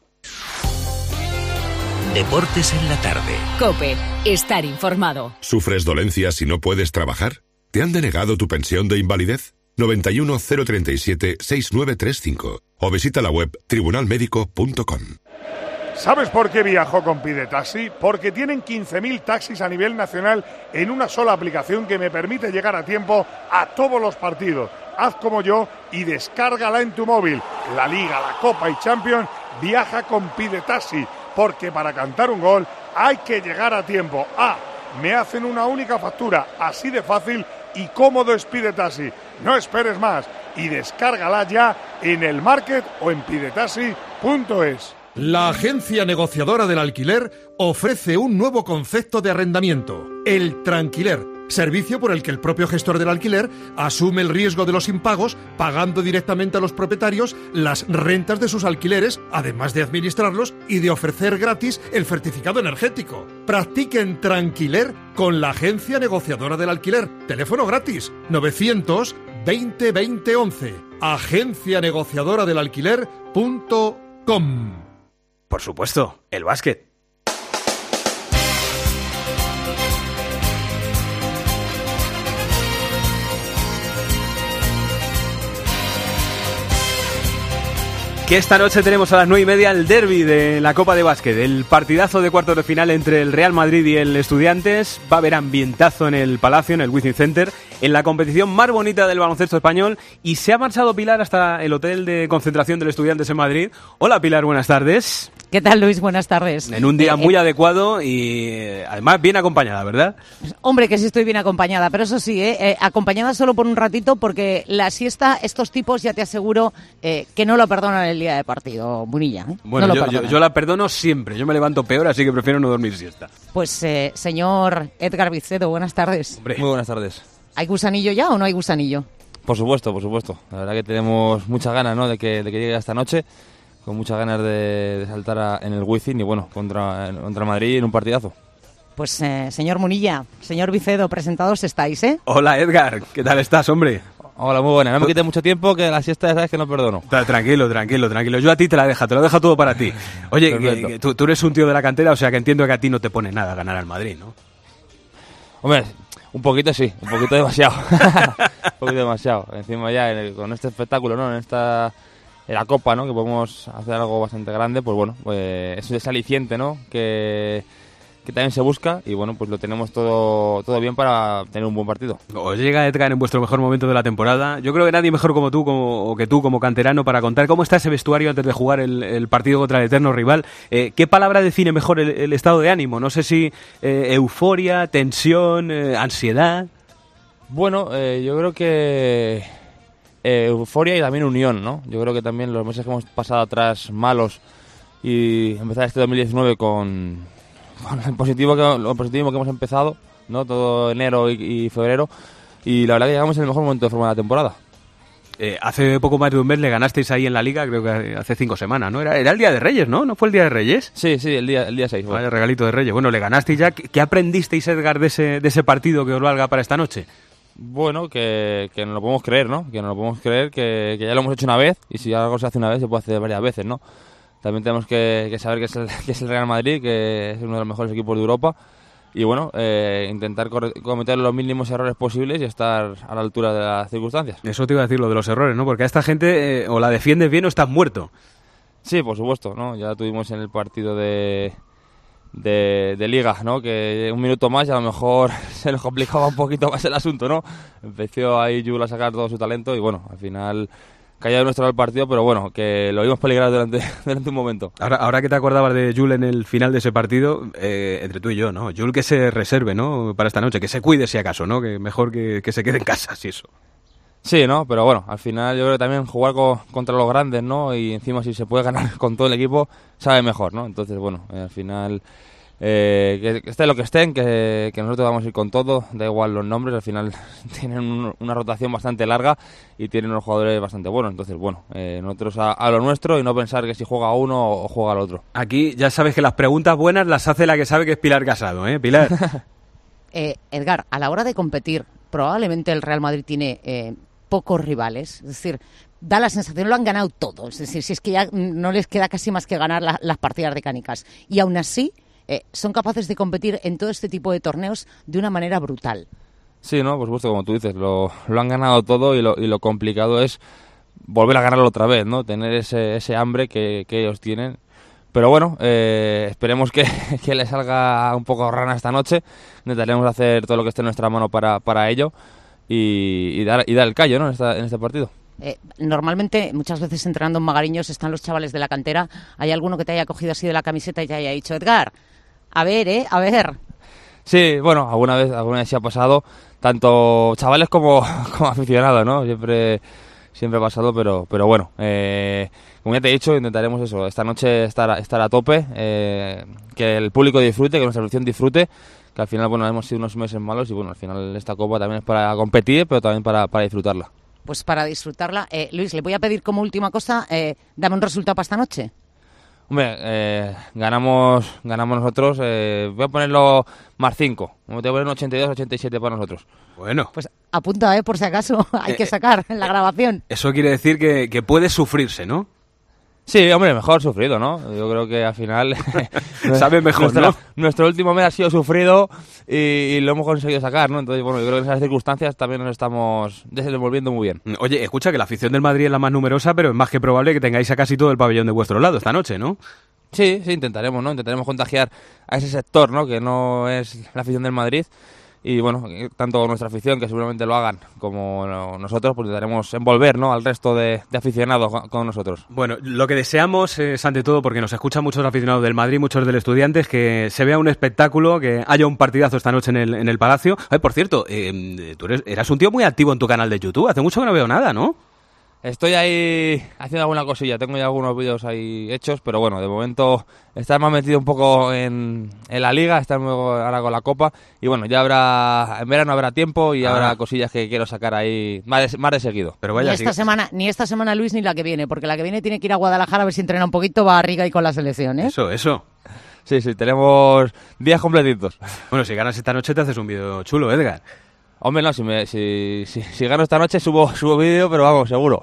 Deportes en la tarde. COPE. Estar informado. ¿Sufres dolencias y no puedes trabajar? ¿Te han denegado tu pensión de invalidez? noventa y uno, cero treinta y siete, sesenta y nueve treinta y cinco o visita la web tribunal médico punto com. ¿Sabes por qué viajo con Pide Taxi? Porque tienen quince mil taxis a nivel nacional en una sola aplicación que me permite llegar a tiempo a todos los partidos. Haz como yo y descárgala en tu móvil. La Liga, la Copa y Champions, viaja con Pide Taxi. Porque para cantar un gol hay que llegar a tiempo. Ah, me hacen una única factura, así de fácil y cómodo es Pide Taxi. No esperes más y descárgala ya en el Market o en pidetaxi punto es. La agencia negociadora del alquiler ofrece un nuevo concepto de arrendamiento, el tranquiler. Servicio por el que el propio gestor del alquiler asume el riesgo de los impagos, pagando directamente a los propietarios las rentas de sus alquileres, además de administrarlos y de ofrecer gratis el certificado energético. Practiquen tranquiler con la agencia negociadora del alquiler. Teléfono gratis novecientos veinte veinte once. agencia negociadora del alquiler punto com. Por supuesto, el básquet. Que esta noche tenemos a las nueve y media el derbi de la Copa de Básquet, el partidazo de cuartos de final entre el Real Madrid y el Estudiantes. Va a haber ambientazo en el Palacio, en el Wizzing Center, en la competición más bonita del baloncesto español, y se ha marchado Pilar hasta el hotel de concentración del Estudiantes en Madrid. Hola Pilar, buenas tardes. ¿Qué tal, Luis? Buenas tardes. En un día eh, muy eh, adecuado y eh, además bien acompañada, ¿verdad? Hombre, que sí estoy bien acompañada, pero eso sí, eh, eh, acompañada solo por un ratito, porque la siesta, estos tipos ya te aseguro eh, que no lo perdonan el día de partido, Munilla. ¿eh? Bueno, no yo, yo, yo la perdono siempre, yo me levanto peor, así que prefiero no dormir siesta. Pues, eh, señor Edgar Vicedo, buenas tardes. Hombre. Muy buenas tardes. ¿Hay gusanillo ya o no hay gusanillo? Por supuesto, por supuesto. La verdad que tenemos muchas ganas, ¿no?, de que, de que llegue esta noche, con muchas ganas de, de saltar a, en el Wizzing y bueno, contra, contra Madrid en un partidazo. Pues, eh, señor Munilla, señor Vicedo, presentados estáis, ¿eh? Hola Edgar, ¿qué tal estás, hombre? Hola, muy buena. No me quites mucho tiempo, que la siesta ya sabes que no perdono. Tranquilo, tranquilo, tranquilo. Yo a ti te la dejo, te lo dejo todo para ti. Oye, que, que tú, tú eres un tío de la cantera, o sea que entiendo que a ti no te pone nada ganar al Madrid, ¿no? Hombre, un poquito sí, un poquito demasiado. un poquito demasiado. Encima ya, en el, con este espectáculo, ¿no?, en esta... en la Copa, ¿no?, que podemos hacer algo bastante grande, pues bueno, pues es ese aliciente, ¿no?, que, que también se busca y bueno, pues lo tenemos todo, todo bien para tener un buen partido. Os llega Edgar en vuestro mejor momento de la temporada. Yo creo que nadie mejor como tú, como, o que tú como canterano, para contar cómo está ese vestuario antes de jugar el, el partido contra el eterno rival. Eh, ¿Qué palabra define mejor el, el estado de ánimo? No sé si eh, euforia, tensión, eh, ansiedad. Bueno, eh, yo creo que... Eh, euforia y también unión, ¿no? Yo creo que también los meses que hemos pasado atrás malos y empezar este dos mil diecinueve con, con el positivo que lo positivo que hemos empezado, ¿no?, todo enero y, y febrero, y la verdad que llegamos en el mejor momento de forma de la temporada. Eh, hace poco más de un mes le ganasteis ahí en la Liga, creo que hace cinco semanas, ¿no? Era, era el Día de Reyes, ¿no? ¿No fue el Día de Reyes? Sí, sí, el día el día seis. Bueno. Vaya regalito de Reyes. Bueno, le ganasteis ya. ¿Qué aprendisteis, Edgar, de ese, de ese partido que os valga para esta noche? Bueno, que, que nos lo podemos creer, ¿no? Que nos lo podemos creer, que, que ya lo hemos hecho una vez y si algo se hace una vez se puede hacer varias veces, ¿no? También tenemos que, que saber que es, el, que es el Real Madrid, que es uno de los mejores equipos de Europa y bueno, eh, intentar corre- cometer los mínimos errores posibles y estar a la altura de las circunstancias. Eso te iba a decir, lo de los errores, ¿no? Porque a esta gente eh, o la defiendes bien o estás muerto. Sí, por supuesto, ¿no? Ya tuvimos en el partido de... De, de liga, ¿no? Que un minuto más y a lo mejor se nos complicaba un poquito más el asunto, ¿no? Empezó ahí Jul a sacar todo su talento y bueno, al final cayó de nuestro el partido, pero bueno, que lo vimos peligrar durante, durante un momento. Ahora, ahora que te acordabas de Jul en el final de ese partido, eh, entre tú y yo, ¿no? Jul que se reserve, ¿no?, para esta noche, que se cuide si acaso, ¿no? Que mejor que, que se quede en casa, si eso. Sí, ¿no? Pero bueno, al final yo creo que también jugar con, contra los grandes, ¿no? Y encima si se puede ganar con todo el equipo, sabe mejor, ¿no? Entonces, bueno, eh, al final Eh, que, que esté lo que estén, que, que nosotros vamos a ir con todo, da igual los nombres, al final tienen un, una rotación bastante larga y tienen unos jugadores bastante buenos, entonces bueno, eh, nosotros a, a lo nuestro y no pensar que si juega uno o juega el otro. Aquí ya sabes que las preguntas buenas las hace la que sabe, que es Pilar Casado, ¿eh, Pilar? eh, Edgar, a la hora de competir, probablemente el Real Madrid tiene eh, pocos rivales, es decir, da la sensación, lo han ganado todo, es decir, si es que ya no les queda casi más que ganar la, las partidas de canicas, y aún así Eh, son capaces de competir en todo este tipo de torneos de una manera brutal. Sí, no, por supuesto, como tú dices, lo, lo han ganado todo y lo, y lo complicado es volver a ganarlo otra vez, ¿no? Tener ese, ese hambre que, que ellos tienen. Pero bueno, eh, esperemos que, que le salga un poco rana esta noche. Intentaremos hacer todo lo que esté en nuestra mano para, para ello y, y, dar, y dar el callo, ¿no? en, esta, en este partido. Eh, normalmente, muchas veces entrenando en Magariños están los chavales de la cantera. ¿Hay alguno que te haya cogido así de la camiseta y te haya dicho, Edgar, a ver, eh, a ver? Sí, bueno, alguna vez, alguna vez sí ha pasado, tanto chavales como, como aficionados, ¿no? Siempre, siempre ha pasado, pero, pero bueno, eh, como ya te he dicho, intentaremos eso, esta noche estar, a, estar a tope, eh, que el público disfrute, que nuestra afición disfrute, que al final, bueno, hemos sido unos meses malos y bueno, al final esta copa también es para competir, pero también para, para disfrutarla. Pues para disfrutarla, eh, Luis, le voy a pedir como última cosa, eh, dame un resultado para esta noche. Hombre, eh, ganamos ganamos nosotros, eh, voy a ponerlo más cinco, te voy a poner un ochenta y dos ochenta y siete para nosotros. Bueno. Pues apunta, eh, por si acaso, hay eh, que sacar en la grabación. Eso quiere decir que, que puede sufrirse, ¿no? Sí, hombre, mejor sufrido, ¿no? Yo creo que al final sabe mejor, nuestra, ¿no? Nuestro último mes ha sido sufrido y, y lo hemos conseguido sacar, ¿no? Entonces, bueno, yo creo que en esas circunstancias también nos estamos desenvolviendo muy bien. Oye, escucha que la afición del Madrid es la más numerosa, pero es más que probable que tengáis a casi todo el pabellón de vuestro lado esta noche, ¿no? Sí, sí, intentaremos, ¿no? Intentaremos contagiar a ese sector, ¿no? Que no es la afición del Madrid. Y bueno, tanto nuestra afición, que seguramente lo hagan, como nosotros, pues intentaremos envolver, ¿no?, al resto de, de aficionados con nosotros. Bueno, lo que deseamos es, ante todo, porque nos escuchan muchos aficionados del Madrid, muchos del Estudiantes, que se vea un espectáculo, que haya un partidazo esta noche en el, en el Palacio. Ay, por cierto, eh, tú eres, eras un tío muy activo en tu canal de YouTube. Hace mucho que no veo nada, ¿no? Estoy ahí haciendo alguna cosilla, tengo ya algunos vídeos ahí hechos, pero bueno, de momento estar más metido un poco en, en la liga, estar ahora con la Copa, y bueno, ya habrá, en verano habrá tiempo y ah. habrá cosillas que quiero sacar ahí más de, más de seguido. Pero vaya, ni esta sí. semana, ni esta semana, Luis, ni la que viene, porque la que viene tiene que ir a Guadalajara a ver si entrena un poquito, va a Riga y con la selección, ¿eh? Eso, eso. Sí, sí, tenemos días completitos. Bueno, si ganas esta noche te haces un vídeo chulo, Edgar. Hombre, no, si, me, si, si, si gano esta noche subo, subo vídeo, pero vamos, seguro.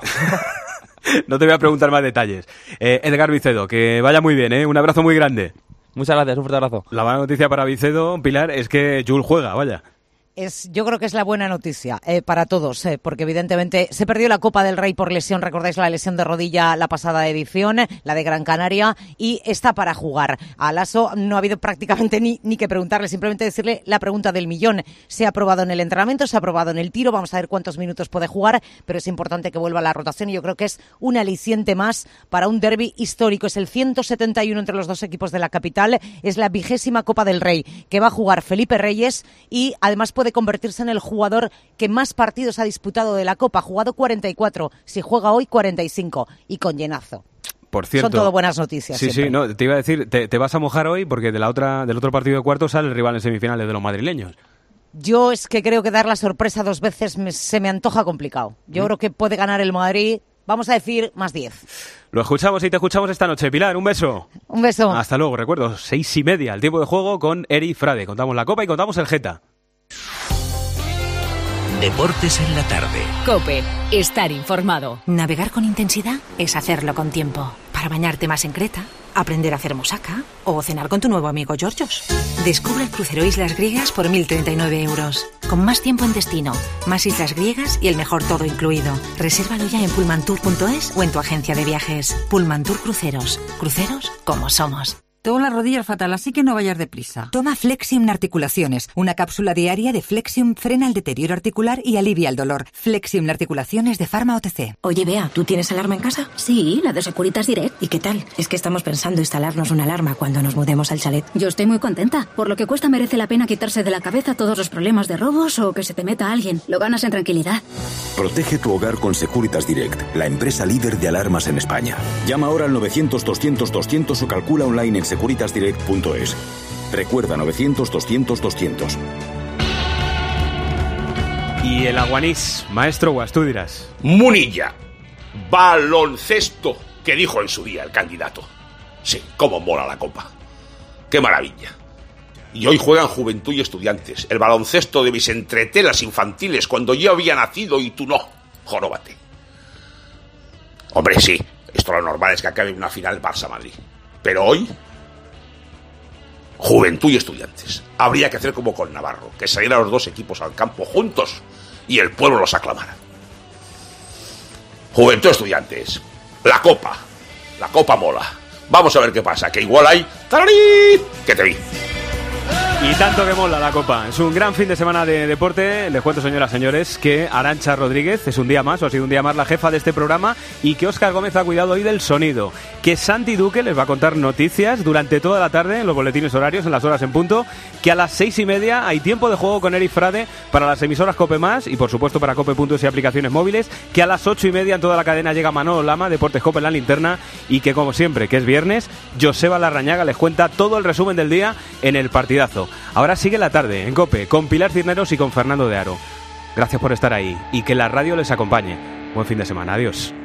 No te voy a preguntar más detalles. Eh, Edgar Vicedo, que vaya muy bien, ¿eh? Un abrazo muy grande. Muchas gracias, un fuerte abrazo. La buena noticia para Vicedo, Pilar, es que Jules juega, vaya. Es, yo creo que es la buena noticia eh, para todos, eh, porque evidentemente se perdió la Copa del Rey por lesión, recordáis la lesión de rodilla la pasada edición, la de Gran Canaria, y está para jugar. A Lasso no ha habido prácticamente ni, ni que preguntarle, simplemente decirle la pregunta del millón. Se ha aprobado en el entrenamiento, se ha aprobado en el tiro, vamos a ver cuántos minutos puede jugar, pero es importante que vuelva a la rotación y yo creo que es un aliciente más para un derbi histórico. Es el ciento setenta y uno entre los dos equipos de la capital, es la vigésima Copa del Rey que va a jugar Felipe Reyes y además puede convertirse en el jugador que más partidos ha disputado de la Copa. Ha jugado cuarenta y cuatro, si juega hoy cuarenta y cinco y con llenazo. Por cierto, son todo buenas noticias. Sí, siempre. sí, no, te iba a decir, te, te vas a mojar hoy porque de la otra, del otro partido de cuartos sale el rival en semifinales de los madrileños. Yo es que creo que dar la sorpresa dos veces me, se me antoja complicado. Yo ¿Mm? creo que puede ganar el Madrid, vamos a decir, más diez. Lo escuchamos y te escuchamos esta noche. Pilar, un beso. Un beso. Hasta luego, recuerdo, seis y media, el tiempo de juego con Eri Frade. Contamos la Copa y contamos el Geta. Deportes en la tarde. COPE. Estar informado. Navegar con intensidad es hacerlo con tiempo. Para bañarte más en Creta, aprender a hacer musaca o cenar con tu nuevo amigo Georgios. Descubre el crucero Islas Griegas por mil treinta y nueve euros. Con más tiempo en destino, más islas griegas y el mejor todo incluido. Resérvalo ya en pullmantour punto es o en tu agencia de viajes. Pullmantour Cruceros. Cruceros como somos. Tengo las rodillas fatal, así que no vayas deprisa. Toma Flexium Articulaciones. Una cápsula diaria de Flexium frena el deterioro articular y alivia el dolor. Flexium Articulaciones de Pharma O T C. Oye, Bea, ¿tú tienes alarma en casa? Sí, la de Securitas Direct. ¿Y qué tal? Es que estamos pensando instalarnos una alarma cuando nos mudemos al chalet. Yo estoy muy contenta. Por lo que cuesta merece la pena quitarse de la cabeza todos los problemas de robos o que se te meta alguien. Lo ganas en tranquilidad. Protege tu hogar con Securitas Direct, la empresa líder de alarmas en España. Llama ahora al novecientos doscientos doscientos o calcula online en securitas direct punto es. Recuerda novecientos, doscientos, doscientos. Y el Aguanís, maestro Guas, tú dirás. Munilla. Baloncesto, que dijo en su día el candidato. Sí, cómo mola la copa. Qué maravilla. Y hoy juegan Juventud y Estudiantes, el baloncesto de mis entretelas infantiles cuando yo había nacido y tú no. Joróbate. Hombre, sí, esto lo normal es que acabe una final Barça-Madrid. Pero hoy, Juventud y Estudiantes. Habría que hacer como con Navarro, que salieran los dos equipos al campo juntos y el pueblo los aclamara. Juventud y Estudiantes. La copa. La copa mola. Vamos a ver qué pasa, que igual hay... ¡Tararí! Que te vi. Y tanto que mola la copa. Es un gran fin de semana de deporte. Les cuento, señoras y señores, que Arantxa Rodríguez es un día más, o ha sido un día más, la jefa de este programa, y que Óscar Gómez ha cuidado hoy del sonido. Que Santi Duque les va a contar noticias durante toda la tarde en los boletines horarios, en las horas en punto. Que a las seis y media hay tiempo de juego con Eric Frade para las emisoras Cope Más y, por supuesto, para Cope.es y aplicaciones móviles. Que a las ocho y media en toda la cadena llega Manolo Lama, Deportes Cope en la linterna. Y que, como siempre, que es viernes, Joseba Larrañaga les cuenta todo el resumen del día en el partidazo. Ahora sigue la tarde en COPE con Pilar Cisneros y con Fernando de Aro. Gracias por estar ahí y que la radio les acompañe. Buen fin de semana. Adiós.